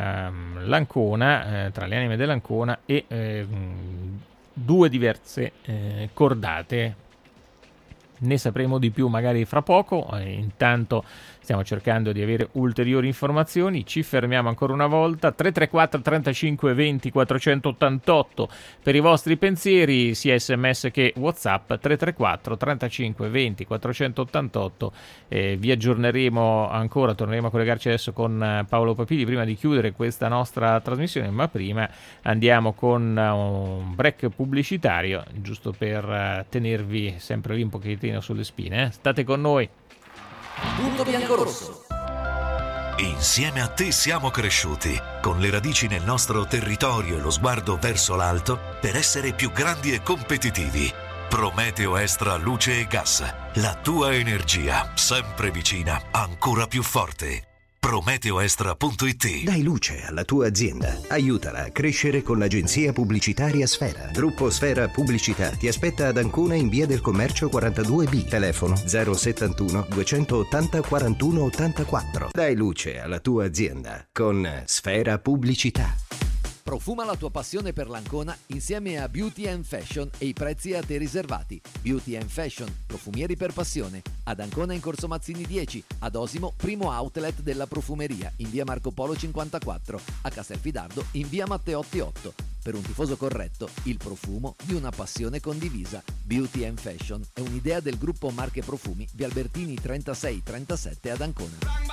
l'Ancona, tra le anime dell'Ancona e due diverse cordate. Ne sapremo di più magari fra poco, intanto stiamo cercando di avere ulteriori informazioni. Ci fermiamo ancora una volta, 334 35 20 488 per i vostri pensieri, sia sms che whatsapp, 334 35 20 488. Vi aggiorneremo ancora, torneremo a collegarci adesso con Paolo Papili prima di chiudere questa nostra trasmissione, ma prima andiamo con un break pubblicitario, giusto per tenervi sempre lì un pochettino sulle spine. State con noi.
Punto bianco-rosso.
Insieme a te siamo cresciuti, con le radici nel nostro territorio e lo sguardo verso l'alto per essere più grandi e competitivi. Prometeo Extra Luce e Gas, la tua energia, sempre vicina, ancora più forte. prometeoextra.it.
Dai luce alla tua azienda. Aiutala a crescere con l'agenzia pubblicitaria Sfera. Gruppo Sfera Pubblicità ti aspetta ad Ancona in via del Commercio 42B. Telefono 071 280 41 84. Dai luce alla tua azienda con Sfera Pubblicità.
Profuma la tua passione per l'Ancona insieme a Beauty & Fashion e i prezzi a te riservati. Beauty & Fashion, profumieri per passione. Ad Ancona in Corso Mazzini 10, ad Osimo, primo outlet della profumeria, in via Marco Polo 54, a Castelfidardo in via Matteotti 8. Per un tifoso corretto, il profumo di una passione condivisa. Beauty & Fashion è un'idea del gruppo Marche Profumi, via Albertini 36-37 ad Ancona.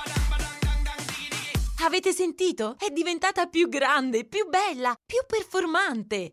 Avete sentito? È diventata più grande, più bella, più performante.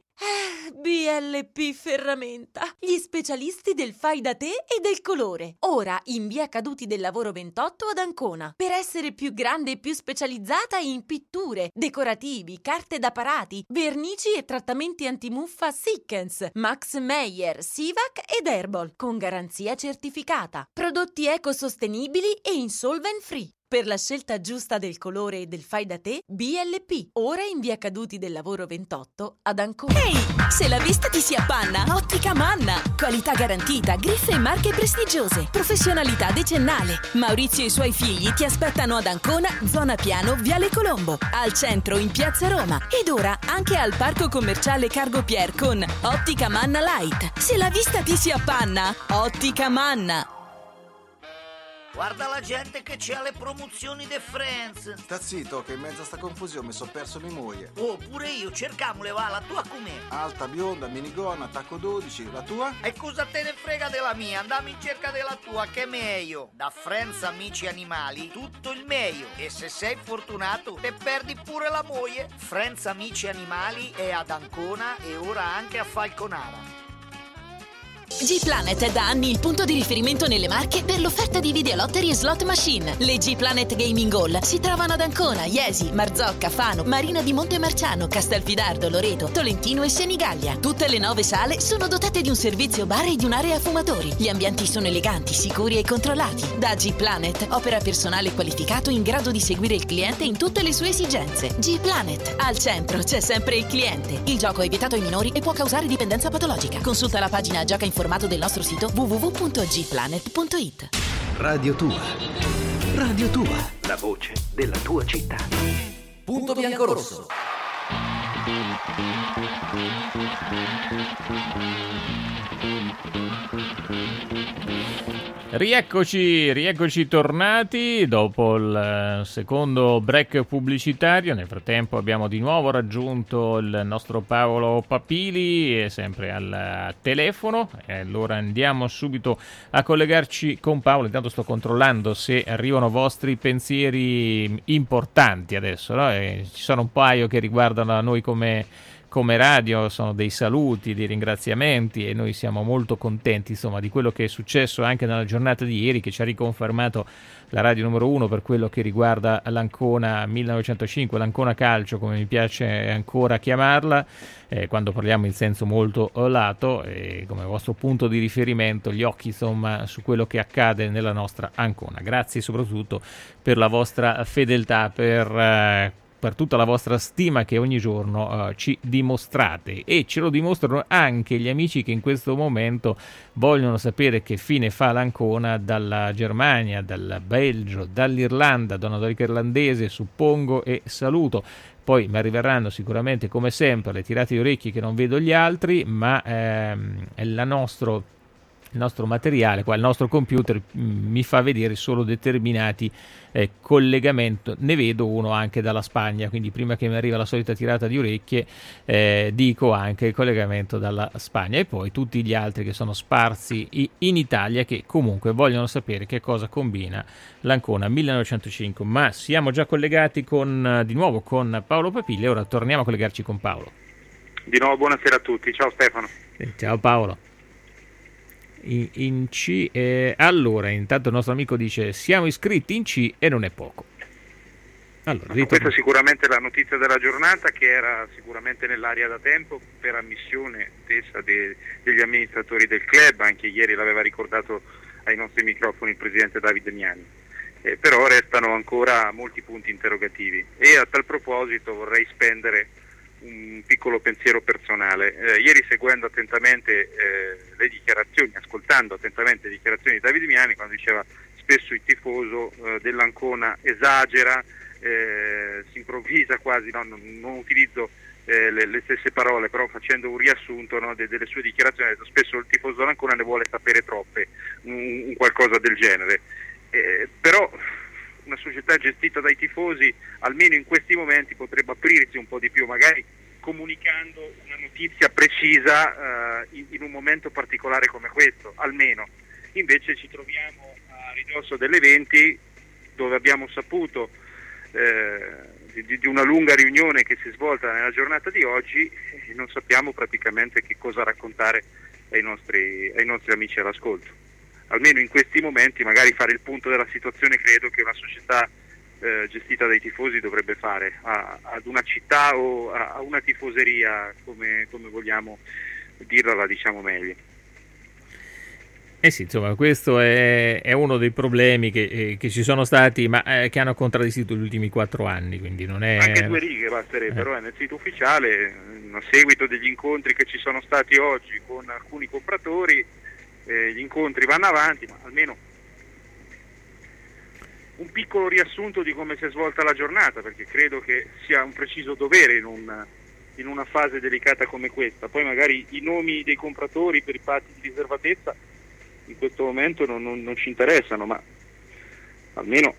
BLP Ferramenta, gli specialisti del fai da te e del colore. Ora in via Caduti del Lavoro 28 ad Ancona. Per essere più grande e più specializzata in pitture, decorativi, carte da parati, vernici e trattamenti antimuffa Sikkens, Max Meyer, Sivac ed Herbal, con garanzia certificata. Prodotti ecosostenibili e insolvent free. Per la scelta giusta del colore e del fai da te, BLP, ora in via Caduti del Lavoro 28 ad Ancona.
Ehi, se la vista ti si appanna, Ottica Manna. Qualità garantita, griffe e marche prestigiose, professionalità decennale. Maurizio e i suoi figli ti aspettano ad Ancona, zona Piano, Viale Colombo, al centro in Piazza Roma ed ora anche al Parco Commerciale Cargo Pier con Ottica Manna Light. Se la vista ti si appanna, Ottica Manna.
Guarda la gente che c'è alle promozioni de Friends.
Sta zitto che in mezzo a sta confusione mi so perso mia moglie.
Oh, pure io, cercamole va, la tua com'è?
Alta, bionda, minigonna, tacco 12, la tua?
E cosa te ne frega della mia? Andiamo in cerca della tua, che è meglio. Da Friends Amici Animali, tutto il meglio. E se sei fortunato, te perdi pure la moglie. Friends Amici Animali è ad Ancona e ora anche a Falconara.
G-Planet è da anni il punto di riferimento nelle Marche per l'offerta di videolottery e slot machine. Le G-Planet Gaming Hall si trovano ad Ancona, Iesi, Marzocca, Fano, Marina di Montemarciano, Castelfidardo, Loreto, Tolentino e Senigallia. Tutte le 9 sale sono dotate di un servizio bar e di un'area fumatori. Gli ambienti sono eleganti, sicuri e controllati. Da G-Planet opera personale qualificato in grado di seguire il cliente in tutte le sue esigenze. G-Planet, al centro c'è sempre il cliente. Il gioco è vietato ai minori e può causare dipendenza patologica. Consulta la pagina Gioca in formato del nostro sito www.gplanet.it.
Radio Tua. Radio Tua. La voce della tua città.
Punto bianco-rosso.
Rieccoci tornati dopo il secondo break pubblicitario. Nel frattempo abbiamo di nuovo raggiunto il nostro Paolo Papili, sempre al telefono. E allora andiamo subito a collegarci con Paolo. Intanto sto controllando se arrivano vostri pensieri importanti adesso, no? Ci sono un paio che riguardano a noi come radio, sono dei saluti, dei ringraziamenti e noi siamo molto contenti insomma di quello che è successo anche nella giornata di ieri, che ci ha riconfermato la radio numero 1 per quello che riguarda l'Ancona 1905, l'Ancona Calcio come mi piace ancora chiamarla, quando parliamo in senso molto lato, come vostro punto di riferimento, gli occhi insomma su quello che accade nella nostra Ancona. Grazie soprattutto per la vostra fedeltà, per tutta la vostra stima che ogni giorno ci dimostrate, e ce lo dimostrano anche gli amici che in questo momento vogliono sapere che fine fa l'Ancona dalla Germania, dal Belgio, dall'Irlanda, da una dorica irlandese, suppongo e saluto. Poi mi arriveranno sicuramente come sempre le tirate di orecchi che non vedo gli altri, ma il nostro materiale, qua il nostro computer mi fa vedere solo determinati collegamenti. Ne vedo uno anche dalla Spagna, quindi prima che mi arriva la solita tirata di orecchie dico anche il collegamento dalla Spagna, e poi tutti gli altri che sono sparsi in Italia, che comunque vogliono sapere che cosa combina l'Ancona 1905. Ma siamo già collegati di nuovo con Paolo Papili. Ora torniamo a collegarci con Paolo.
Di nuovo buonasera a tutti, ciao Stefano.
Ciao Paolo. In C, allora intanto il nostro amico dice siamo iscritti in C e non è poco. Allora,
questa è sicuramente la notizia della giornata, che era sicuramente nell'aria da tempo, per ammissione stessa degli amministratori del club. Anche ieri l'aveva ricordato ai nostri microfoni il presidente Davide Miani. però restano ancora molti punti interrogativi, e a tal proposito vorrei spendere un piccolo pensiero personale. Ieri, seguendo attentamente le dichiarazioni, ascoltando attentamente le dichiarazioni di Davide Miani, quando diceva spesso il tifoso dell'Ancona esagera, si improvvisa quasi, no? Non utilizzo le stesse parole, però facendo un riassunto, no, delle sue dichiarazioni, spesso il tifoso dell'Ancona ne vuole sapere troppe, un qualcosa del genere. Però una società gestita dai tifosi, almeno in questi momenti, potrebbe aprirsi un po' di più, magari comunicando una notizia precisa in un momento particolare come questo, almeno. Invece ci troviamo a ridosso dell'eventi, dove abbiamo saputo di una lunga riunione che si è svolta nella giornata di oggi, e non sappiamo praticamente che cosa raccontare ai nostri amici all'ascolto. Almeno in questi momenti magari fare il punto della situazione credo che una società gestita dai tifosi dovrebbe fare ad una città o a una tifoseria, come vogliamo dirla, la diciamo meglio.
Sì, insomma, questo è uno dei problemi che ci sono stati, ma che hanno contraddistinto gli ultimi 4 anni, quindi non è...
Anche 2 righe basterebbero, nel sito ufficiale, a seguito degli incontri che ci sono stati oggi con alcuni compratori, gli incontri vanno avanti, ma almeno un piccolo riassunto di come si è svolta la giornata, perché credo che sia un preciso dovere in una fase delicata come questa. Poi magari i nomi dei compratori per i patti di riservatezza in questo momento non ci interessano, ma almeno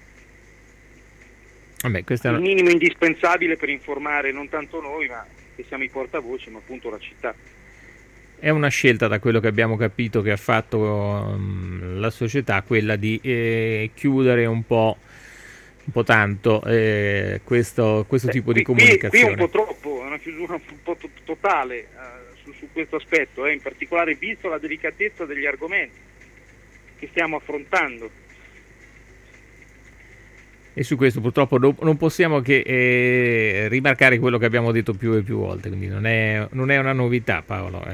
il minimo indispensabile per informare non tanto noi, ma che siamo i portavoce, ma appunto la città.
È una scelta, da quello che abbiamo capito, che ha fatto la società, quella di chiudere un po' tanto questo tipo di comunicazione.
Qui un po' troppo, è una chiusura un po' totale su questo aspetto, in particolare visto la delicatezza degli argomenti che stiamo affrontando.
E su questo purtroppo non possiamo che rimarcare quello che abbiamo detto più e più volte, quindi non è una novità, Paolo.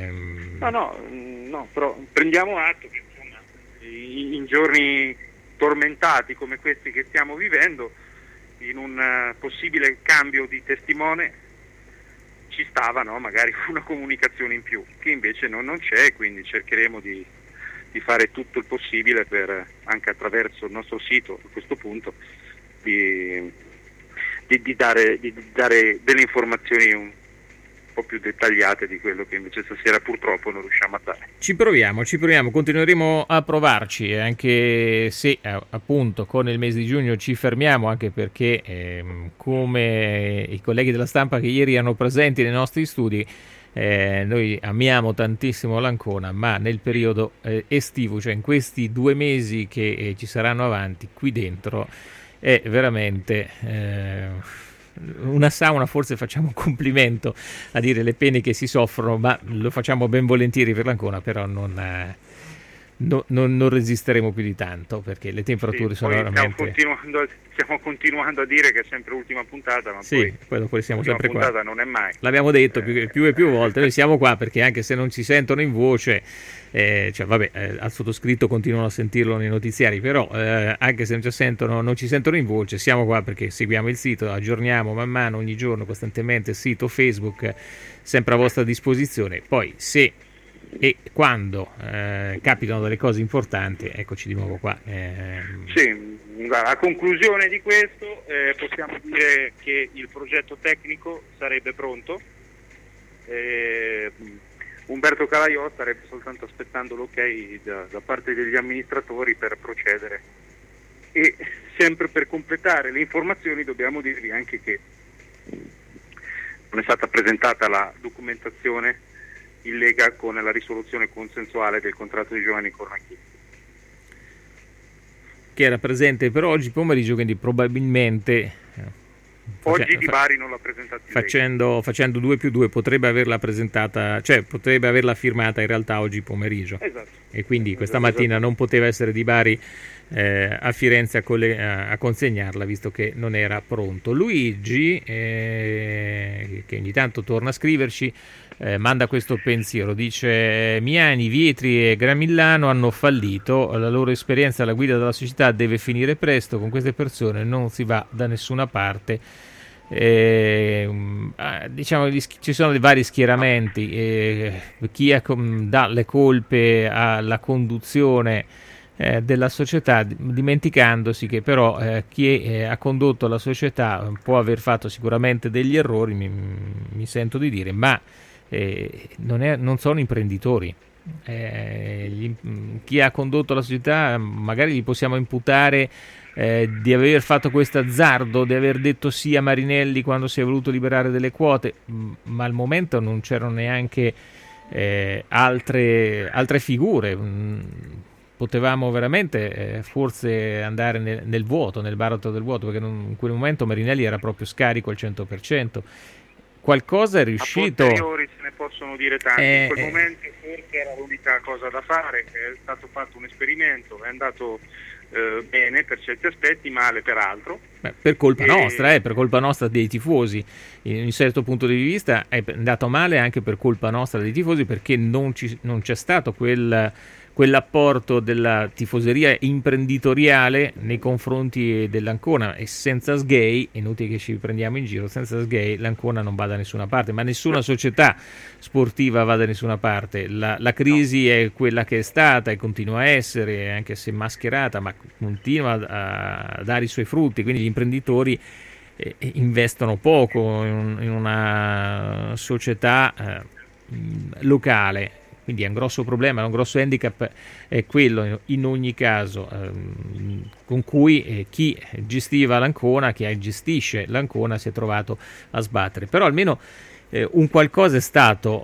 No, però prendiamo atto che insomma, in giorni tormentati come questi che stiamo vivendo, in un possibile cambio di testimone ci stava, no? Magari una comunicazione in più, che invece non c'è, quindi cercheremo di fare tutto il possibile per, anche attraverso il nostro sito a questo punto, di dare delle informazioni un po' più dettagliate di quello che invece stasera purtroppo non riusciamo a dare.
Ci proviamo, continueremo a provarci, anche se appunto con il mese di giugno ci fermiamo, anche perché come i colleghi della stampa che ieri erano presenti nei nostri studi, noi amiamo tantissimo l'Ancona, ma nel periodo estivo, cioè in questi 2 mesi che ci saranno avanti, qui dentro è veramente una sauna. Forse facciamo un complimento a dire le pene che si soffrono, ma lo facciamo ben volentieri per l'Ancona, però non resisteremo più di tanto, perché le temperature sono veramente...
Stiamo continuando a dire che è sempre l'ultima puntata, ma
poi siamo sempre qua.
Puntata non è mai.
L'abbiamo detto più e più volte, noi siamo qua perché anche se non ci sentono in voce, al sottoscritto continuano a sentirlo nei notiziari, però anche se non ci sentono in voce, siamo qua perché seguiamo il sito, aggiorniamo man mano, ogni giorno, costantemente il sito, Facebook, sempre a vostra disposizione. Poi se e quando capitano delle cose importanti, eccoci di nuovo qua.
A conclusione di questo possiamo dire che il progetto tecnico sarebbe pronto, Umberto Calaiò starebbe soltanto aspettando l'ok da parte degli amministratori per procedere, e sempre per completare le informazioni dobbiamo dirvi anche che non è stata presentata la documentazione in lega con la risoluzione consensuale del contratto di Giovanni Cornacchini,
che era presente per oggi pomeriggio, quindi probabilmente
oggi Di Bari non l'ha presentata
facendo 2+2 potrebbe averla presentata, cioè potrebbe averla firmata in realtà oggi pomeriggio.
Esatto.
e quindi questa mattina non poteva essere Di Bari a Firenze a consegnarla, visto che non era pronto. Luigi, che ogni tanto torna a scriverci, manda questo pensiero, dice: Miani, Vietri e Gramillano hanno fallito, la loro esperienza alla guida della società deve finire presto, con queste persone non si va da nessuna parte. Diciamo che ci sono dei vari schieramenti, chi dà le colpe alla conduzione della società, dimenticandosi che però chi ha condotto la società può aver fatto sicuramente degli errori, mi sento di dire, ma non sono imprenditori. Chi ha condotto la società magari gli possiamo imputare di aver fatto questo azzardo, di aver detto sì a Marinelli quando si è voluto liberare delle quote, ma al momento non c'erano neanche altre figure. Potevamo veramente forse andare nel vuoto, nel baratro del vuoto, perché in quel momento Marinelli era proprio scarico al 100%. Qualcosa è riuscito.
A posteriori se ne possono dire tanti. In quel momento forse era l'unica cosa da fare, è stato fatto un esperimento, è andato bene per certi aspetti, male per altro.
Per colpa nostra, per colpa nostra dei tifosi. In un certo punto di vista è andato male anche per colpa nostra dei tifosi, perché non c'è stato quell'apporto della tifoseria imprenditoriale nei confronti dell'Ancona, e senza Sgay, è inutile che ci prendiamo in giro, senza Sgay l'Ancona non va da nessuna parte, ma nessuna società sportiva va da nessuna parte. La crisi è quella che è stata e continua a essere, anche se mascherata, ma continua a dare i suoi frutti, quindi gli imprenditori investono poco in una società locale. Quindi è un grosso problema, un grosso handicap è quello in ogni caso, con cui chi gestiva l'Ancona, chi gestisce l'Ancona si è trovato a sbattere. Però almeno un qualcosa è stato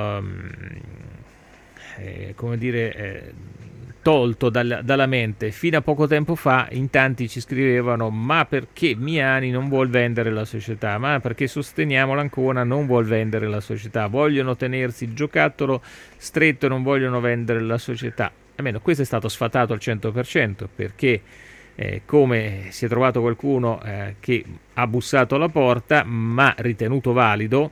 tolto dalla mente. Fino a poco tempo fa in tanti ci scrivevano: ma perché Miani non vuol vendere la società, ma perché sosteniamo l'Ancona non vuol vendere la società, vogliono tenersi il giocattolo stretto e non vogliono vendere la società. Almeno questo è stato sfatato al 100%, perché come si è trovato qualcuno che ha bussato alla porta ma ritenuto valido,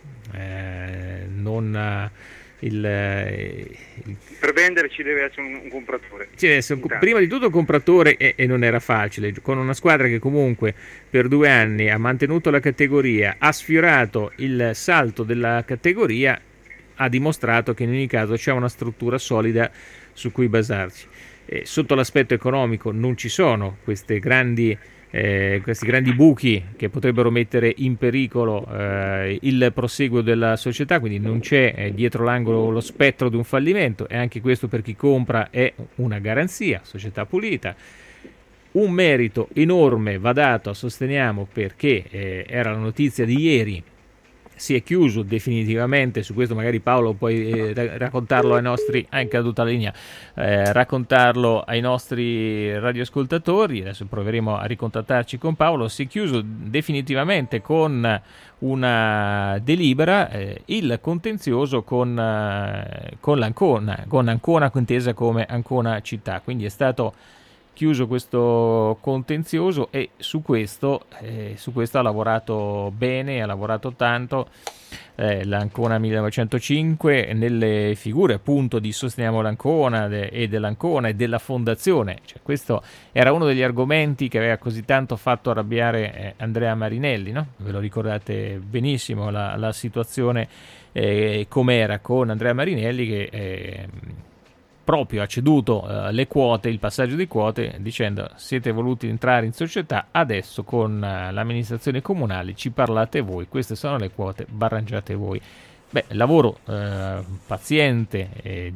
per vendere ci deve essere un compratore.
Ci deve essere prima di tutto un compratore, e non era facile, con una squadra che comunque per 2 anni ha mantenuto la categoria, ha sfiorato il salto della categoria, ha dimostrato che in ogni caso c'è una struttura solida su cui basarci. Sotto l'aspetto economico non ci sono questi grandi buchi che potrebbero mettere in pericolo il proseguo della società, quindi non c'è dietro l'angolo lo spettro di un fallimento, e anche questo per chi compra è una garanzia, società pulita. Un merito enorme va dato a Sosteniamo, perché era la notizia di ieri, si è chiuso definitivamente, su questo magari Paolo puoi raccontarlo ai nostri, è caduta la linea, raccontarlo ai nostri radioascoltatori. Adesso proveremo a ricontattarci con Paolo. Si è chiuso definitivamente con una delibera il contenzioso con l'Ancona, con Ancona intesa come Ancona città, quindi è stato chiuso questo contenzioso, e su questo ha lavorato bene, ha lavorato tanto l'Ancona 1905 nelle figure appunto di Sosteniamo l'Ancona e dell'Ancona e della fondazione. Cioè, questo era uno degli argomenti che aveva così tanto fatto arrabbiare Andrea Marinelli, no? Ve lo ricordate benissimo la situazione com'era con Andrea Marinelli, che proprio ha ceduto le quote, il passaggio di quote, dicendo: siete voluti entrare in società, adesso con l'amministrazione comunale ci parlate voi, queste sono le quote, barrangiate voi. Lavoro paziente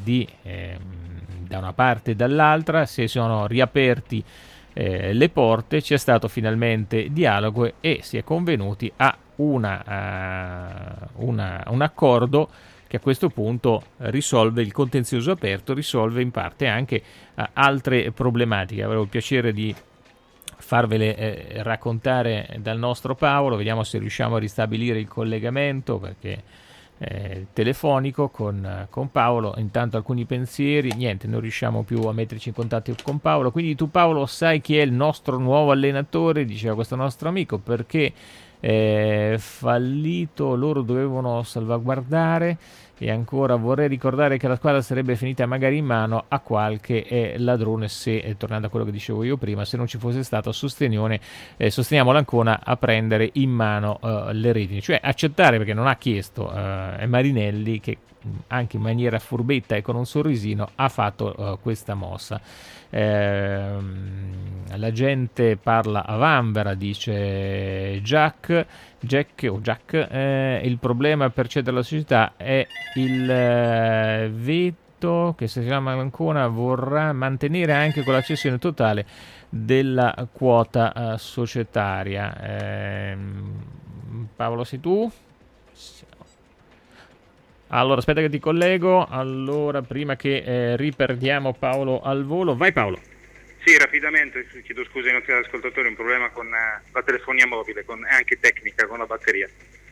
da una parte e dall'altra, si sono riaperti le porte, c'è stato finalmente dialogo e si è convenuti a un accordo che a questo punto risolve il contenzioso aperto, risolve in parte anche altre problematiche. Avrò il piacere di farvele raccontare dal nostro Paolo, vediamo se riusciamo a ristabilire il collegamento, perché telefonico con Paolo. Intanto alcuni pensieri, niente, non riusciamo più a metterci in contatto con Paolo. Quindi tu, Paolo, sai chi è il nostro nuovo allenatore? Diceva questo nostro amico, perché fallito, loro dovevano salvaguardare. E ancora vorrei ricordare che la squadra sarebbe finita magari in mano a qualche ladrone se, tornando a quello che dicevo io prima, se non ci fosse stato sosteniamo l'Ancona a prendere in mano le redini, cioè accettare, perché non ha chiesto Marinelli, che anche in maniera furbetta e con un sorrisino ha fatto questa mossa. La gente parla a vanvera, dice Jack, il problema per cedere alla società è il veto che, se si chiama Ancona, vorrà mantenere anche con la cessione totale della quota societaria. Paolo, sei tu? Allora, aspetta che ti collego. Allora, prima che riperdiamo Paolo al volo, vai Paolo.
Sì, rapidamente, chiedo scusa ai nostri ascoltatori, un problema con la telefonia mobile, anche tecnica, con la batteria.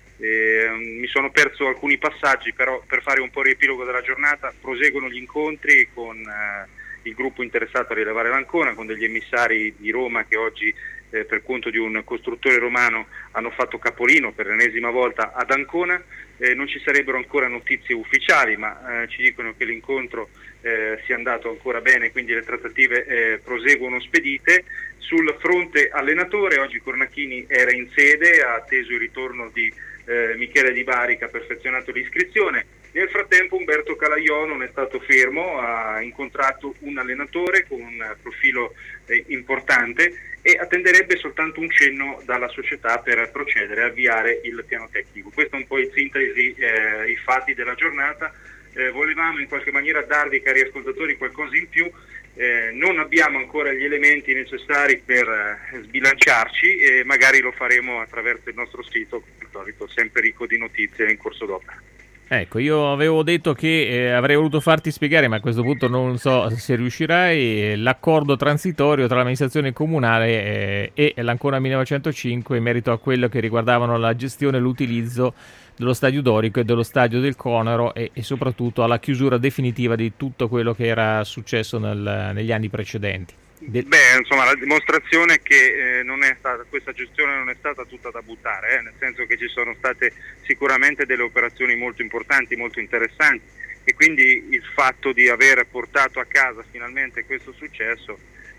Mi sono perso alcuni passaggi, però per fare un po' riepilogo della giornata, proseguono gli incontri con il gruppo interessato a rilevare l'Ancona, con degli emissari di Roma che oggi, per conto di un costruttore romano, hanno fatto capolino per l'ennesima volta ad Ancona. Non ci sarebbero ancora notizie ufficiali, ma ci dicono che l'incontro sia andato ancora bene, quindi le trattative proseguono spedite. Sul fronte allenatore, oggi Cornacchini era in sede, ha atteso il ritorno di Michele Di Bari, che ha perfezionato l'iscrizione. Nel frattempo Umberto Calaiò non è stato fermo, ha incontrato un allenatore con un profilo importante e attenderebbe soltanto un cenno dalla società per procedere a avviare il piano tecnico. Questo è un po' in sintesi i fatti della giornata. Volevamo in qualche maniera darvi, cari ascoltatori, qualcosa in più. Non abbiamo ancora gli elementi necessari per sbilanciarci e magari lo faremo attraverso il nostro sito, al solito sempre ricco di notizie in corso d'opera.
Ecco, io avevo detto che avrei voluto farti spiegare, ma a questo punto non so se riuscirai, l'accordo transitorio tra l'amministrazione comunale e l'Ancona 1905 in merito a quello che riguardavano la gestione e l'utilizzo dello stadio Dorico e dello stadio del Conero e soprattutto alla chiusura definitiva di tutto quello che era successo negli anni precedenti.
Insomma, la dimostrazione è che questa gestione non è stata tutta da buttare, nel senso che ci sono state sicuramente delle operazioni molto importanti, molto interessanti, e quindi il fatto di aver portato a casa finalmente questo successo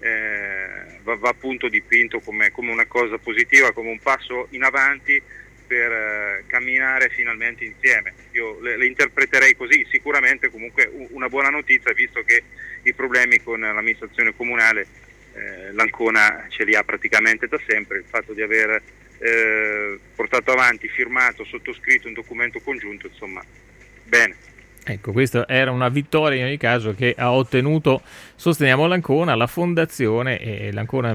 va appunto dipinto come una cosa positiva, come un passo in avanti per camminare finalmente insieme. Io le interpreterei così. Sicuramente comunque una buona notizia, visto che i problemi con l'amministrazione comunale l'Ancona ce li ha praticamente da sempre. Il fatto di aver portato avanti, firmato, sottoscritto un documento congiunto, insomma, bene.
Ecco, questa era una vittoria in ogni caso che ha ottenuto Sosteniamo l'Ancona, la fondazione e l'Ancona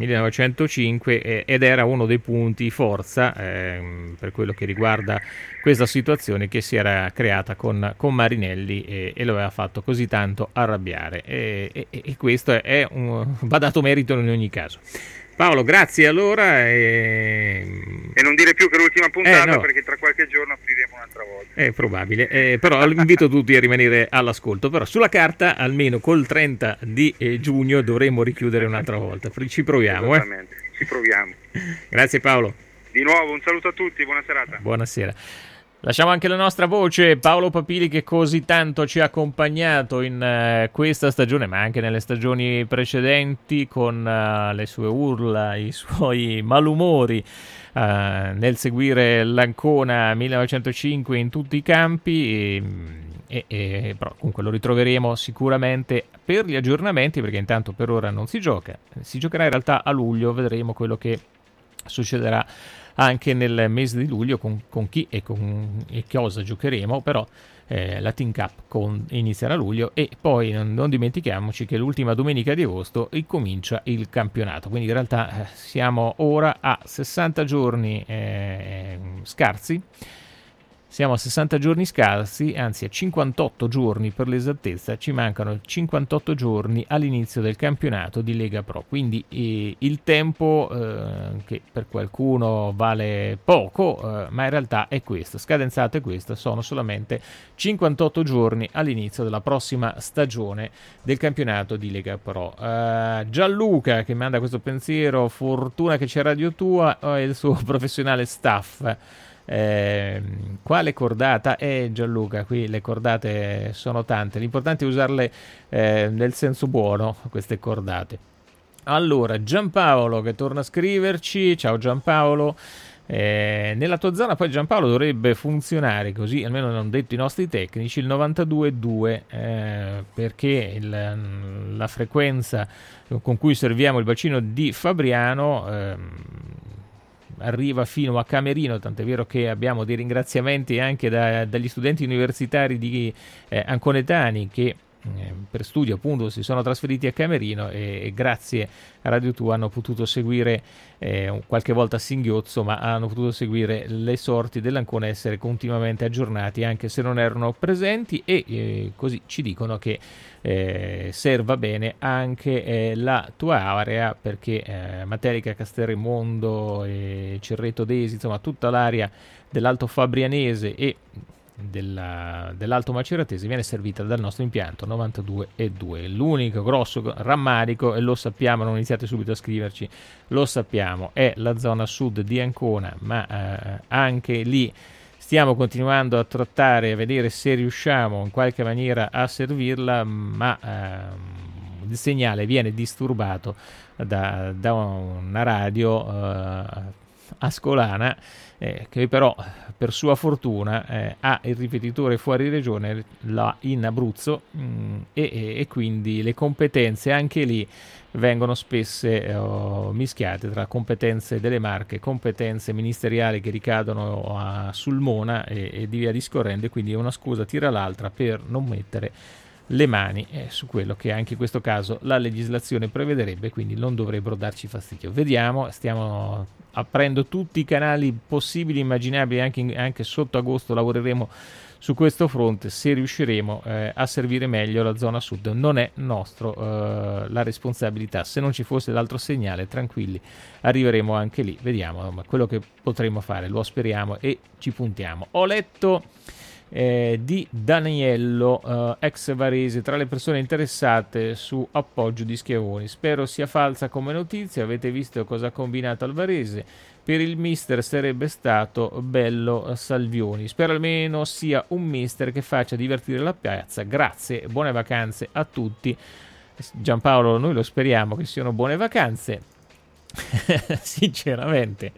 1905, ed era uno dei punti forza per quello che riguarda questa situazione che si era creata con Marinelli e lo aveva fatto così tanto arrabbiare, e questo va dato merito in ogni caso. Paolo, grazie allora. E
non dire più che l'ultima puntata,
no,
perché tra qualche giorno apriremo un'altra volta.
È probabile, però invito tutti a rimanere all'ascolto. Però sulla carta, almeno col 30 di giugno, dovremo richiudere un'altra volta. Ci proviamo.
Esattamente, ci proviamo.
Grazie Paolo.
Di nuovo un saluto a tutti, buona serata.
Buonasera. Lasciamo anche la nostra voce, Paolo Papili, che così tanto ci ha accompagnato in questa stagione, ma anche nelle stagioni precedenti, con le sue urla, i suoi malumori nel seguire l'Ancona 1905 in tutti i campi, però comunque lo ritroveremo sicuramente per gli aggiornamenti, perché intanto per ora non si gioca, si giocherà in realtà a luglio, vedremo quello che succederà anche nel mese di luglio, con chi e cosa giocheremo, però la Team Cup inizierà a luglio, e poi non dimentichiamoci che l'ultima domenica di agosto incomincia il campionato, quindi in realtà siamo ora a 60 giorni scarsi Siamo a 60 giorni scarsi, anzi a 58 giorni per l'esattezza, ci mancano 58 giorni all'inizio del campionato di Lega Pro, quindi il tempo che per qualcuno vale poco, ma in realtà è questo, scadenzato è questo, sono solamente 58 giorni all'inizio della prossima stagione del campionato di Lega Pro. Gianluca che manda questo pensiero, fortuna che c'è Radio Tua e il suo professionale staff. Quale cordata? Gianluca, qui le cordate sono tante, l'importante è usarle nel senso buono, queste cordate. Allora, Giampaolo che torna a scriverci, ciao Giampaolo. Nella tua zona poi Giampaolo dovrebbe funzionare, così almeno hanno detto i nostri tecnici, il 92.2 perché la frequenza con cui serviamo il bacino di Fabriano arriva fino a Camerino, tant'è vero che abbiamo dei ringraziamenti anche dagli studenti universitari di anconetani che per studio appunto si sono trasferiti a Camerino e grazie a Radio 2 hanno potuto seguire qualche volta a singhiozzo, ma hanno potuto seguire le sorti dell'Ancona, essere continuamente aggiornati anche se non erano presenti e così ci dicono che serva bene anche la tua area, perché Materica, Castelraimondo e Cerreto d'Esi, insomma tutta l'area dell'Alto Fabrianese e dell'Alto Maceratese viene servita dal nostro impianto 92.2. L'unico grosso rammarico, e lo sappiamo, non iniziate subito a scriverci, lo sappiamo, è la zona sud di Ancona, ma anche lì stiamo continuando a trattare e a vedere se riusciamo in qualche maniera a servirla, ma il segnale viene disturbato da una radio ascolana che però per sua fortuna ha il ripetitore fuori regione là in Abruzzo e quindi le competenze anche lì vengono spesse mischiate tra competenze delle Marche, competenze ministeriali che ricadono a Sulmona e di via discorrendo, quindi una scusa tira l'altra per non mettere le mani su quello che anche in questo caso la legislazione prevederebbe, quindi non dovrebbero darci fastidio. Vediamo, stiamo aprendo tutti i canali possibili e immaginabili, anche sotto agosto lavoreremo su questo fronte, se riusciremo a servire meglio la zona sud. Non è nostro la responsabilità, se non ci fosse l'altro segnale tranquilli arriveremo anche lì, vediamo, ma quello che potremo fare lo speriamo e ci puntiamo. Ho letto di Daniello, ex Varese, tra le persone interessate su appoggio di Schiavoni. Spero sia falsa come notizia. Avete visto cosa ha combinato al Varese? Per il mister sarebbe stato bello Salvioni. Spero almeno sia un mister che faccia divertire la piazza. Grazie, buone vacanze a tutti. Giampaolo, noi lo speriamo che siano buone vacanze. Sinceramente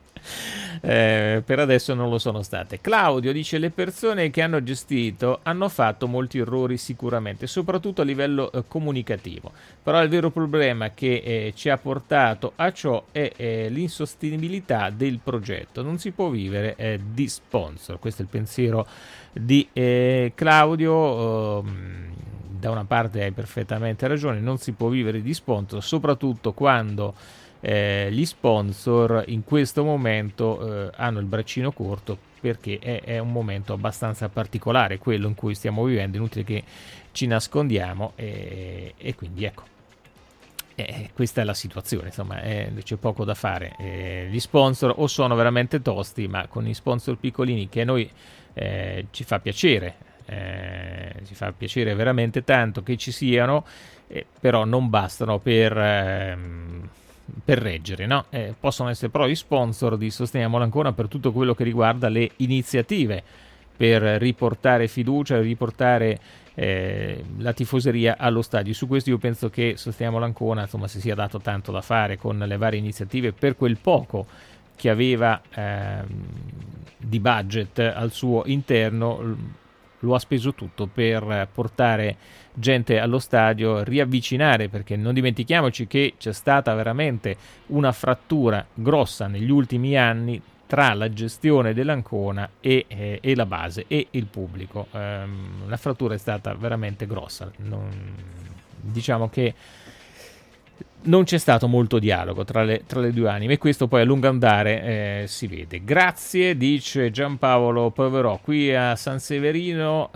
per adesso non lo sono state. Claudio dice: le persone che hanno gestito hanno fatto molti errori sicuramente, soprattutto a livello comunicativo, però il vero problema che ci ha portato a ciò è l'insostenibilità del progetto. Non si può vivere di sponsor. Questo è il pensiero di Claudio. Da una parte hai perfettamente ragione, non si può vivere di sponsor, soprattutto quando gli sponsor in questo momento hanno il braccino corto, perché è un momento abbastanza particolare quello in cui stiamo vivendo, inutile che ci nascondiamo e quindi ecco, questa è la situazione, insomma, c'è poco da fare. Gli sponsor o sono veramente tosti, ma con gli sponsor piccolini che a noi ci fa piacere veramente tanto che ci siano, però non bastano per reggere, no? Possono essere però gli sponsor di Sosteniamolo Ancona per tutto quello che riguarda le iniziative per riportare fiducia, riportare la tifoseria allo stadio. Su questo io penso che Sosteniamolo Ancona, insomma, si sia dato tanto da fare con le varie iniziative per quel poco che aveva di budget al suo interno. Lo ha speso tutto per portare gente allo stadio, riavvicinare, perché non dimentichiamoci che c'è stata veramente una frattura grossa negli ultimi anni tra la gestione dell'Ancona e la base e il pubblico. La frattura è stata veramente grossa. Diciamo che non c'è stato molto dialogo tra le due anime, e questo poi a lungo andare si vede. Grazie, dice Giampaolo Proverò. Qui a San Severino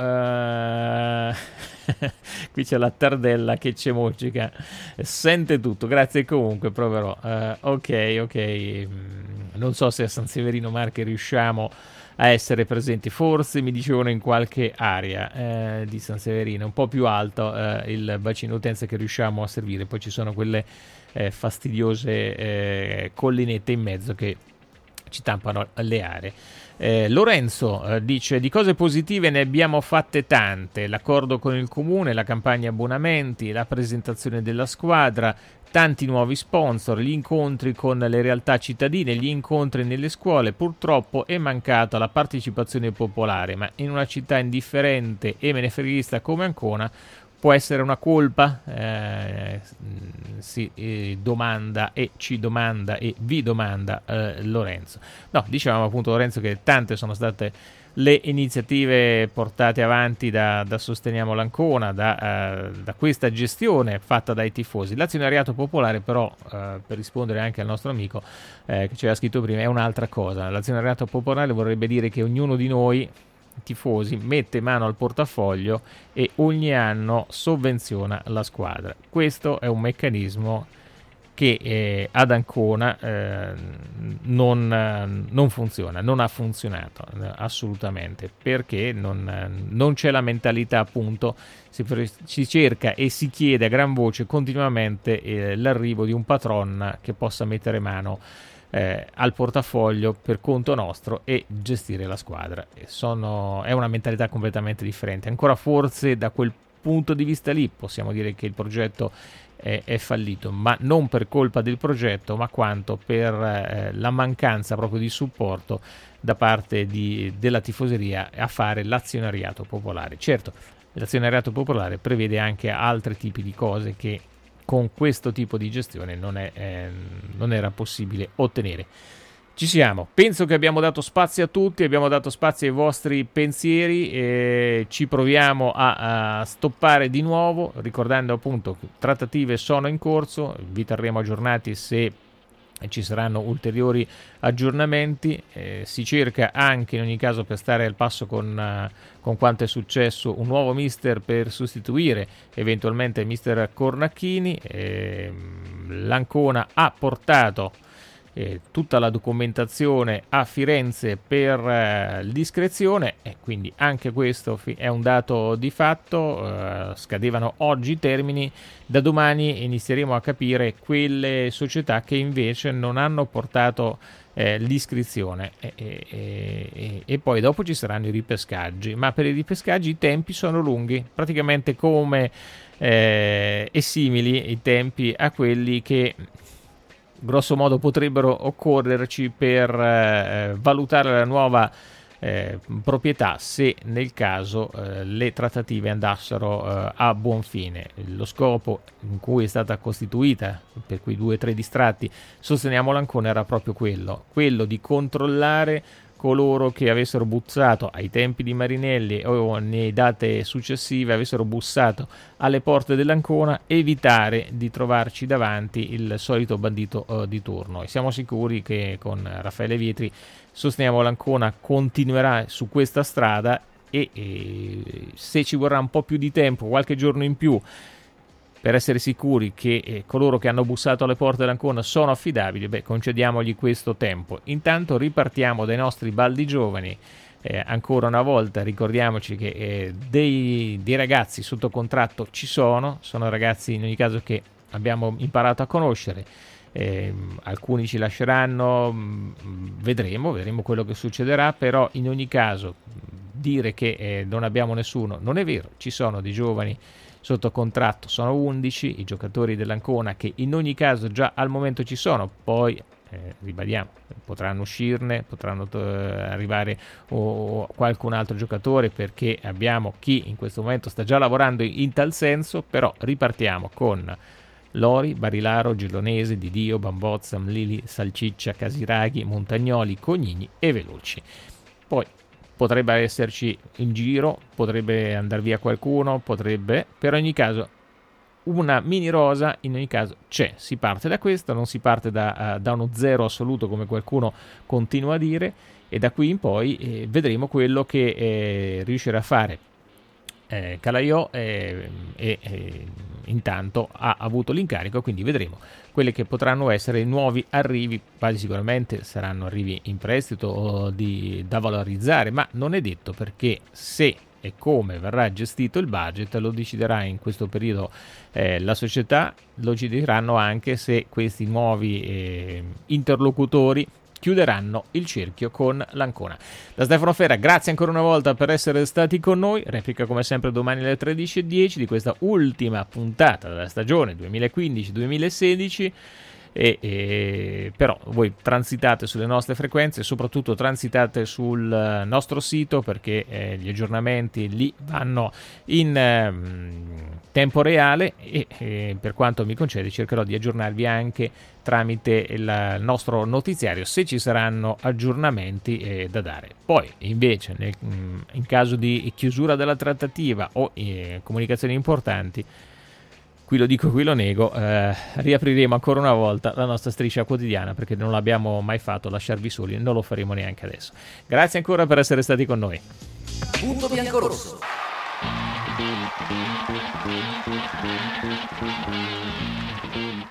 qui c'è la Tardella che ci emocica, sente tutto. Grazie comunque, Proverò. Ok, non so se a San Severino Marche riusciamo a essere presenti, forse mi dicevano in qualche area di San Severino, un po' più alto il bacino utenza che riusciamo a servire, poi ci sono quelle fastidiose collinette in mezzo che ci tampano le aree. Lorenzo dice: di cose positive ne abbiamo fatte tante, l'accordo con il comune, la campagna abbonamenti, la presentazione della squadra, tanti nuovi sponsor, gli incontri con le realtà cittadine, gli incontri nelle scuole. Purtroppo è mancata la partecipazione popolare, ma in una città indifferente e menefreghista come Ancona può essere una colpa? Si domanda e ci domanda e vi domanda Lorenzo. No, dicevamo appunto, Lorenzo, che tante sono state le iniziative portate avanti da Sosteniamo l'Ancona, da questa gestione fatta dai tifosi. L'azionariato popolare però, per rispondere anche al nostro amico che ci aveva scritto prima, è un'altra cosa. L'azionariato popolare vorrebbe dire che ognuno di noi tifosi mette mano al portafoglio e ogni anno sovvenziona la squadra. Questo è un meccanismo che ad Ancona non funziona, non ha funzionato assolutamente, perché non c'è la mentalità, appunto. Si cerca e si chiede a gran voce continuamente l'arrivo di un patron che possa mettere mano al portafoglio per conto nostro e gestire la squadra. È una mentalità completamente differente. Ancora forse da quel punto di vista lì possiamo dire che il progetto è fallito, ma non per colpa del progetto, ma quanto per la mancanza proprio di supporto da parte della tifoseria a fare l'azionariato popolare. Certo, l'azionariato popolare prevede anche altri tipi di cose che con questo tipo di gestione non era possibile ottenere. Ci siamo, penso che abbiamo dato spazio a tutti, abbiamo dato spazio ai vostri pensieri e ci proviamo a stoppare di nuovo, ricordando appunto che trattative sono in corso, vi terremo aggiornati se ci saranno ulteriori aggiornamenti. Si cerca anche in ogni caso, per stare al passo con quanto è successo, un nuovo mister per sostituire eventualmente il mister Cornacchini. L'Ancona ha portato tutta la documentazione a Firenze per l'iscrizione e quindi anche questo è un dato di fatto. Scadevano oggi i termini, da domani inizieremo a capire quelle società che invece non hanno portato l'iscrizione e poi dopo ci saranno i ripescaggi, ma per i ripescaggi i tempi sono lunghi, praticamente come e simili i tempi a quelli che grosso modo potrebbero occorrerci per valutare la nuova proprietà, se nel caso le trattative andassero a buon fine. Lo scopo in cui è stata costituita, per quei 2 o 3 distratti Sosteniamo l'Ancona, era proprio quello di controllare coloro che avessero bussato ai tempi di Marinelli o nei date successive, avessero bussato alle porte dell'Ancona, evitare di trovarci davanti il solito bandito di turno. E siamo sicuri che con Raffaele Vietri Sosteniamo l'Ancona continuerà su questa strada e se ci vorrà un po' più di tempo, qualche giorno in più, per essere sicuri che coloro che hanno bussato alle porte dell'Ancona sono affidabili, concediamogli questo tempo. Intanto ripartiamo dai nostri baldi giovani. Ancora una volta ricordiamoci che dei ragazzi sotto contratto ci sono ragazzi in ogni caso che abbiamo imparato a conoscere. Alcuni ci lasceranno, vedremo quello che succederà, però in ogni caso dire che non abbiamo nessuno non è vero. Ci sono dei giovani sotto contratto, sono 11 i giocatori dell'Ancona che in ogni caso già al momento ci sono, poi ribadiamo, potranno uscirne, potranno arrivare qualcun altro giocatore, perché abbiamo chi in questo momento sta già lavorando in tal senso. Però ripartiamo con Lori, Barilaro, Gellonese, Didio, Bambozza, Mlili, Salciccia, Casiraghi, Montagnoli, Cognini e Veloci. Poi potrebbe esserci in giro, potrebbe andare via qualcuno, per ogni caso una mini rosa in ogni caso c'è, si parte da questo, non si parte da uno zero assoluto come qualcuno continua a dire, e da qui in poi vedremo quello che riuscirà a fare Calaiò, intanto ha avuto l'incarico, quindi vedremo quelli che potranno essere i nuovi arrivi. Quasi sicuramente saranno arrivi in prestito o da valorizzare, ma non è detto, perché se e come verrà gestito il budget lo deciderà in questo periodo la società, lo decideranno anche se questi nuovi interlocutori chiuderanno il cerchio con l'Ancona. Da Stefano Ferra, grazie ancora una volta per essere stati con noi. Replica come sempre domani alle 13:10 di questa ultima puntata della stagione 2015-2016. Però voi transitate sulle nostre frequenze, soprattutto transitate sul nostro sito, perché gli aggiornamenti lì vanno in tempo reale e per quanto mi concede cercherò di aggiornarvi anche tramite il nostro notiziario se ci saranno aggiornamenti da dare. Poi invece in caso di chiusura della trattativa o comunicazioni importanti, qui lo dico, qui lo nego, riapriremo ancora una volta la nostra striscia quotidiana, perché non l'abbiamo mai fatto lasciarvi soli e non lo faremo neanche adesso. Grazie ancora per essere stati con noi.
Punto bianco-rosso.